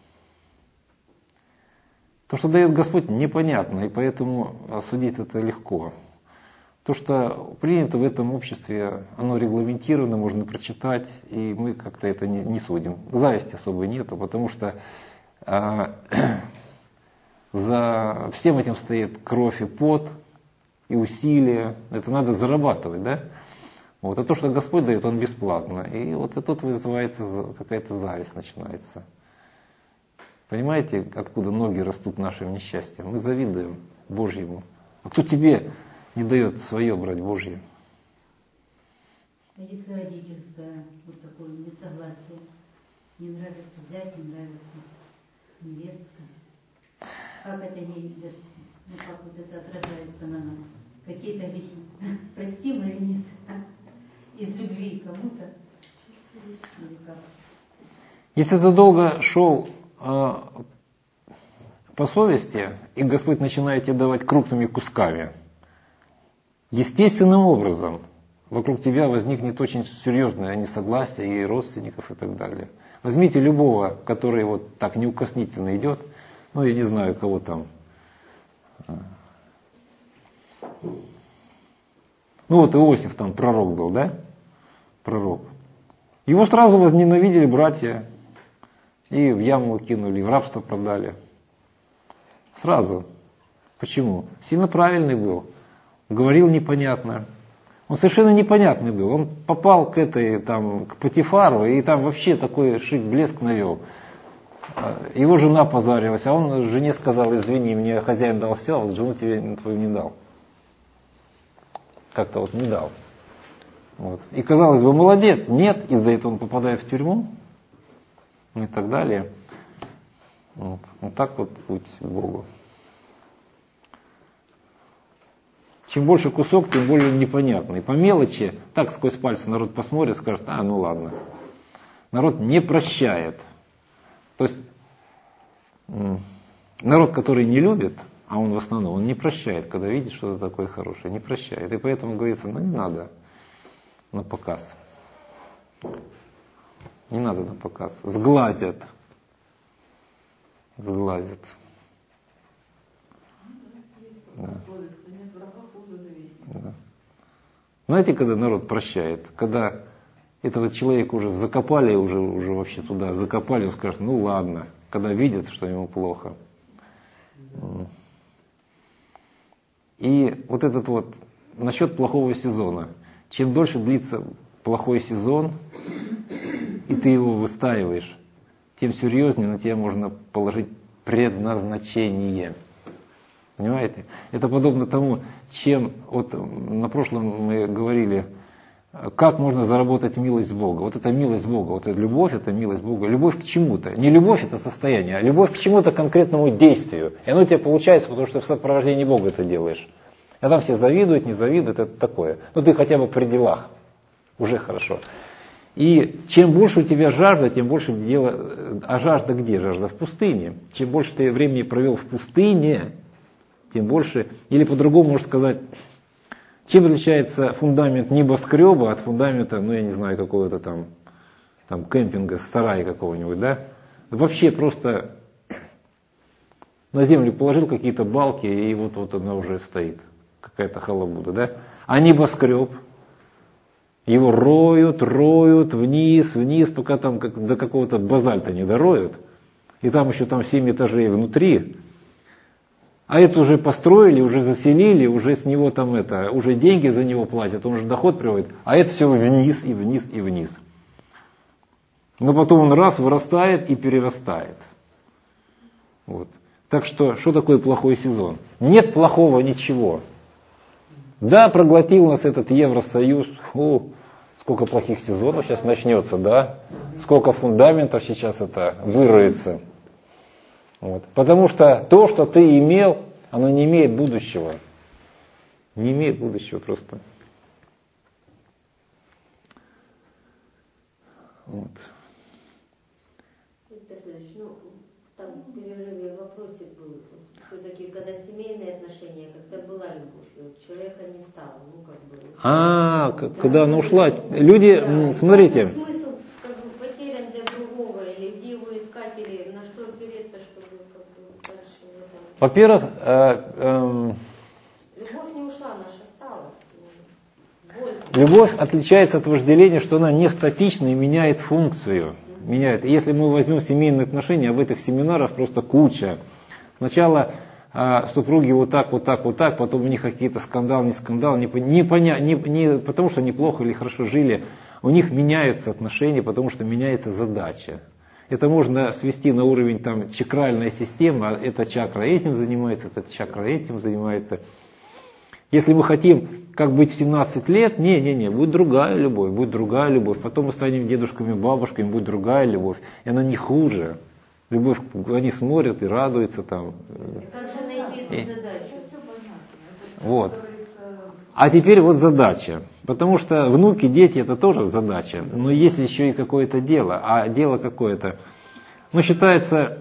То, что дает Господь, непонятно, и поэтому судить это легко. То, что принято в этом обществе, оно регламентировано, можно прочитать, и мы как-то это не, не судим. Зависти особой нету, потому что а, за всем этим стоит кровь и пот, и усилия. Это надо зарабатывать, да? Вот. А то, что Господь дает, Он бесплатно. И вот это вызывается какая-то зависть начинается. Понимаете, откуда ноги растут нашим несчастьем? Мы завидуем Божьему. А кто тебе не дает свое брать Божье? А если родительское вот такое несогласие, не нравится зять, не нравится невестка, как это не, ну, как вот это отражается на нас? Какие-то грехи простим или нет? Из любви к кому-то? Или как? Если ты долго шел э, по совести, и Господь начинает тебе давать крупными кусками, естественным образом вокруг тебя возникнет очень серьезное несогласие и родственников и так далее. Возьмите любого, который вот так неукоснительно идет, ну я не знаю, кого там. Ну вот Иосиф там пророк был, да? Пророк. Его сразу возненавидели братья и в яму кинули, и в рабство продали. Сразу. Почему? Сильно правильный был. Говорил непонятно. Он совершенно непонятный был. Он попал к этой, там, к Потифару, и там вообще такой шик-блеск навел. Его жена позарилась, а он жене сказал: извини, мне хозяин дал все, а вот жену тебе твою не дал. Как-то вот не дал. Вот. И казалось бы, молодец. Нет, из-за этого он попадает в тюрьму и так далее. Вот, вот так вот путь к Богу. Чем больше кусок, тем более непонятный. По мелочи, так сквозь пальцы народ посмотрит, скажет: а, ну ладно. Народ не прощает. То есть народ, который не любит, а он в основном, он не прощает, когда видит что-то такое хорошее, не прощает. И поэтому говорится: ну не надо на показ. Не надо на показ. Сглазят. Сглазят. Да. Да. Знаете, когда народ прощает? Когда этого человека уже закопали, уже, уже вообще туда закопали, он скажет: ну ладно, когда видят, что ему плохо. И вот этот вот, насчет плохого сезона. Чем дольше длится плохой сезон, и ты его выстаиваешь, тем серьезнее на тебя можно положить предназначение. Понимаете? Это подобно тому, чем, вот на прошлом мы говорили, как можно заработать милость Бога. Вот это милость Бога, вот эта любовь, это милость Бога. Любовь к чему-то. Не любовь это состояние, а любовь к чему-то конкретному действию. И оно у тебя получается, потому что в сопровождении Бога это делаешь. А там все завидуют, не завидуют, это такое. Ну ты хотя бы при делах. Уже хорошо. И чем больше у тебя жажда, тем больше дела... А жажда где? Жажда в пустыне. Чем больше ты времени провел в пустыне, тем больше... Или по-другому можно сказать, чем отличается фундамент небоскреба от фундамента, ну я не знаю, какого-то там, там кемпинга, сарая какого-нибудь, да? Вообще просто на землю положил какие-то балки, и вот, вот она уже стоит. Какая-то халабуда, да? А небоскреб... Его роют, роют вниз, вниз, пока там как, до какого-то базальта не дороют. И там еще там семь этажей внутри. А это уже построили, уже заселили, уже с него там это, уже деньги за него платят, он уже доход приводит. А это все вниз и вниз и вниз. Но потом он раз вырастает и перерастает. Вот. Так что, что такое плохой сезон? Нет плохого ничего. Да, проглотил нас этот Евросоюз. О, сколько плохих сезонов сейчас начнется, да? Сколько фундаментов сейчас это выроется. Вот. Потому что то, что ты имел, оно не имеет будущего. Не имеет будущего просто. Вот. Ну, там перерыве вопросе был. Все-таки, когда семейные отношения, когда была любовь, вот человека не стало, ну как бы. А, когда она ушла, люди, да, смотрите. Смысл как бы потерян для другого, или где его искать, или на что опереться, чтобы как бы дальше. Во-первых, э, э, любовь не ушла, наша осталась. Боль. Любовь отличается от вожделения, что она не статична и меняет функцию. Меняет. Если мы возьмем семейные отношения, а в этих семинарах просто куча. Сначала а, супруги вот так, вот так, вот так, потом у них какие-то скандал, не скандал, не, не, поня, не, не потому что они плохо или хорошо жили, у них меняются отношения, потому что меняется задача. Это можно свести на уровень там чакральная система, эта чакра этим занимается, эта чакра этим занимается. Если мы хотим как быть в семнадцать лет, не-не-не, будет другая любовь, будет другая любовь. Потом мы станем дедушками, бабушками, будет другая любовь. И она не хуже. Любовь, они смотрят и радуются там. Как же найти эту и... задачу? Вот. А теперь вот задача. Потому что внуки, дети это тоже задача. Но есть еще и какое-то дело. А дело какое-то. Ну, считается,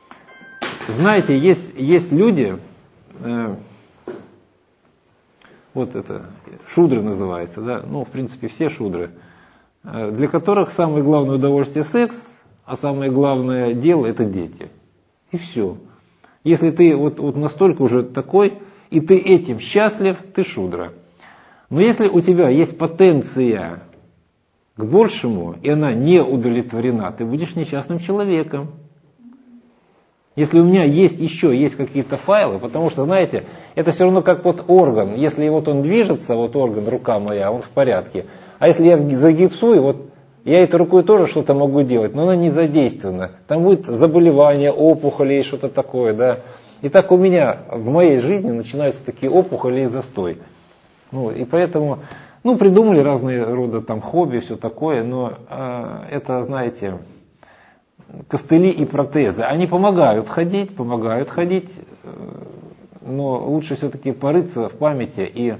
знаете, есть, есть люди, э, вот это, шудры называется, да, ну, в принципе, все шудры, для которых самое главное удовольствие секс, а самое главное дело это дети. И все. Если ты вот, вот настолько уже такой, и ты этим счастлив, ты шудра. Но если у тебя есть потенция к большему, и она не удовлетворена, ты будешь несчастным человеком. Если у меня есть еще есть какие-то файлы, потому что, знаете, это все равно как вот орган. Если вот он движется, вот орган, рука моя, он в порядке. А если я загипсую, вот я этой рукой тоже что-то могу делать, но она не задействована. Там будет заболевание, опухоли и что-то такое, да. И так у меня в моей жизни начинаются такие опухоли и застой. Ну, и поэтому, ну, придумали разные рода там хобби, все такое, но э, это, знаете, костыли и протезы. Они помогают ходить, помогают ходить, э, но лучше все-таки порыться в памяти и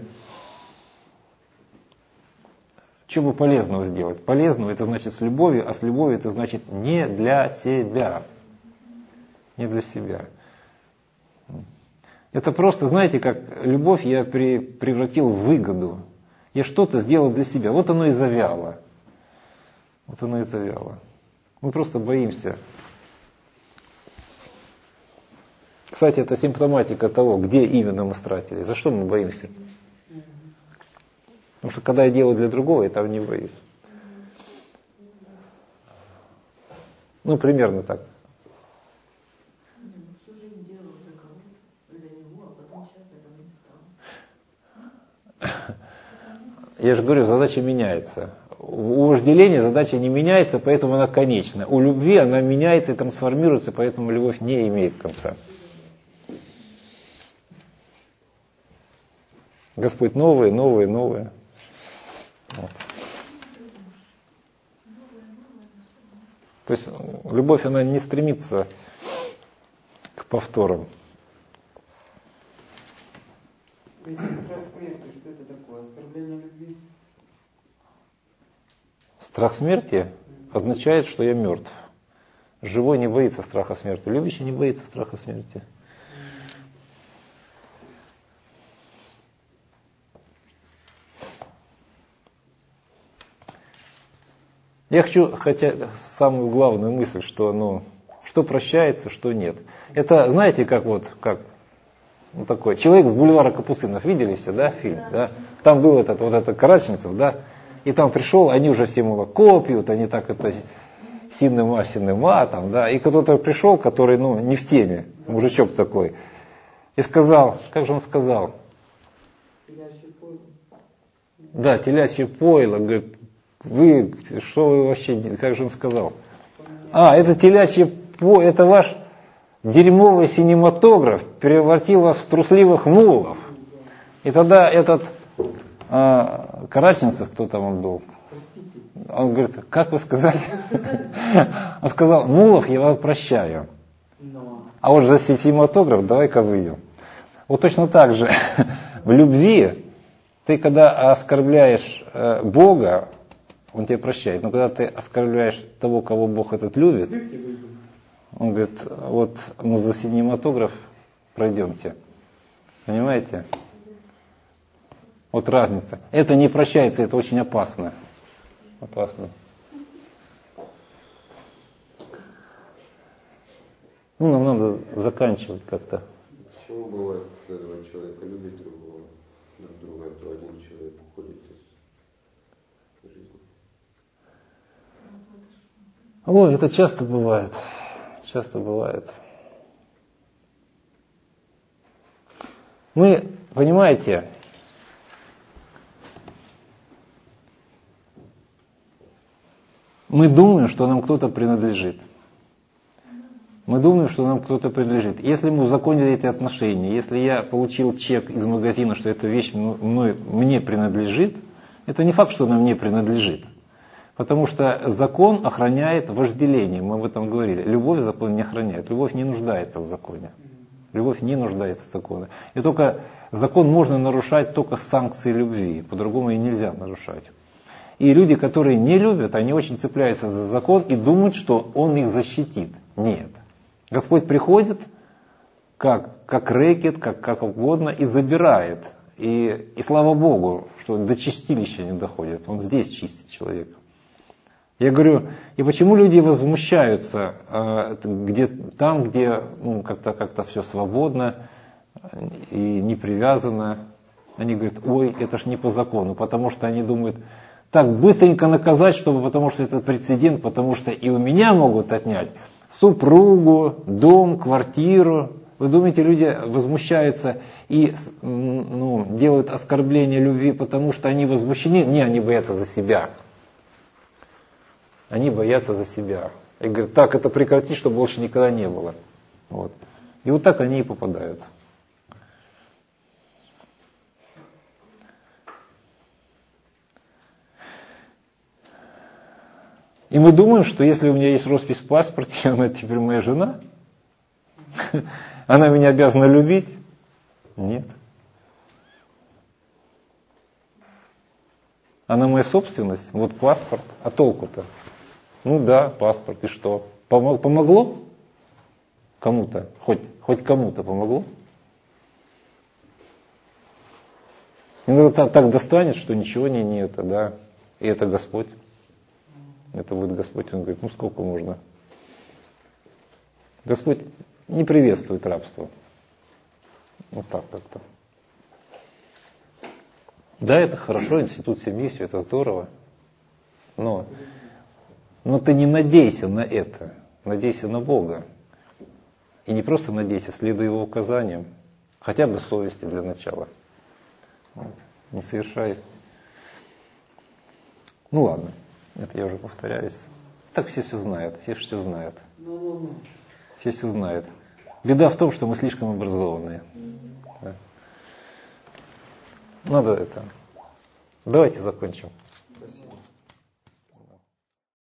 что бы полезного сделать. Полезного это значит с любовью, а с любовью это значит не для себя. Не для себя. Это просто, знаете, как любовь я при, превратил в выгоду. Я что-то сделал для себя. Вот оно и завяло. Вот оно и завяло. Мы просто боимся. Кстати, это симптоматика того, где именно мы стратили. За что мы боимся? Потому что когда я делаю для другого, я там не боюсь. Ну, примерно так. Я же говорю, задача меняется. У вожделения задача не меняется, поэтому она конечна. У любви она меняется и трансформируется, поэтому любовь не имеет конца. Господь новые, новые, новые. Вот. То есть любовь, она не стремится к повторам. Страх смерти, что это такое? Оскорбление любви? Страх смерти означает, что я мертв. Живой не боится страха смерти, любящий не боится страха смерти. Я хочу, хотя самую главную мысль, что, ну, что прощается, что нет. Это, знаете, как вот, как ну, такой человек с бульвара Капуцинов, видели все, да, фильм, да? Там был этот, вот этот Караченцев, да, и там пришел, они уже все молоко пьют, они так это синема, синема, там, да, и кто-то пришел, который, ну, не в теме, мужичок такой, и сказал, как же он сказал? Телячье пойло. Да, телячье пойло, говорит, вы, что вы вообще, как же он сказал? А, это телячье пойло, это ваш дерьмовый синематограф превратил вас в трусливых мулов. И тогда этот а, Караченцев, кто там он был, он говорит, как вы сказали? Он сказал, мулов я вам прощаю. А вот за синематограф давай-ка выйдем. Вот точно так же в любви ты, когда оскорбляешь Бога, Он тебя прощает. Но когда ты оскорбляешь того, кого Бог этот любит, Он говорит, вот ну, за синематограф пройдемте. Понимаете? Вот разница. Это не прощается, это очень опасно. Опасно. Ну, нам надо заканчивать как-то. Почему бывает, когда два человека любят другого, друг друга, то один человек уходит из жизни? Ой, это часто бывает. Часто бывает. Мы, понимаете, мы думаем, что нам кто-то принадлежит. Мы думаем, что нам кто-то принадлежит. Если мы узаконили эти отношения, если я получил чек из магазина, что эта вещь мной, мне принадлежит, это не факт, что она мне принадлежит. Потому что закон охраняет вожделение, мы об этом говорили. Любовь закон не охраняет, любовь не нуждается в законе. Любовь не нуждается в законе. И только закон можно нарушать только с санкцией любви, по-другому и нельзя нарушать. И люди, которые не любят, они очень цепляются за закон и думают, что он их защитит. Нет. Господь приходит, как, как рэкет, как, как угодно, и забирает И, и слава Богу, что до чистилища не доходит. Он здесь чистит человека. Я говорю, и почему люди возмущаются э, где, там, где ну, как-то, как-то все свободно и не привязано. Они говорят, ой, это ж не по закону, потому что они думают, так быстренько наказать, чтобы, потому что это прецедент, потому что и у меня могут отнять супругу, дом, квартиру. Вы думаете, люди возмущаются и ну, делают оскорбление любви, потому что они возмущены? Не, они боятся за себя. Они боятся за себя. И говорят, так, это прекрати, чтобы больше никогда не было. Вот. И вот так они и попадают. И мы думаем, что если у меня есть роспись в паспорте, она теперь моя жена, она меня обязана любить. Нет. Она моя собственность, вот паспорт, а толку-то? Ну да, паспорт, и что? Помогло? Кому-то? Хоть, хоть кому-то помогло? Иногда так достанет, что ничего не, не это, да. И это Господь. Это будет Господь. Он говорит, ну сколько можно? Господь не приветствует рабство. Вот так как-то. Да, это хорошо, институт семьи, все это здорово. Но, но ты не надейся на это. Надейся на Бога. И не просто надейся, следуй Его указаниям. Хотя бы совести для начала. Вот. Не совершай. Ну ладно, это я уже повторяюсь. Так все все знают, все все знают. Все все знают. Беда в том, что мы слишком образованные. Да. Надо это. Давайте закончим.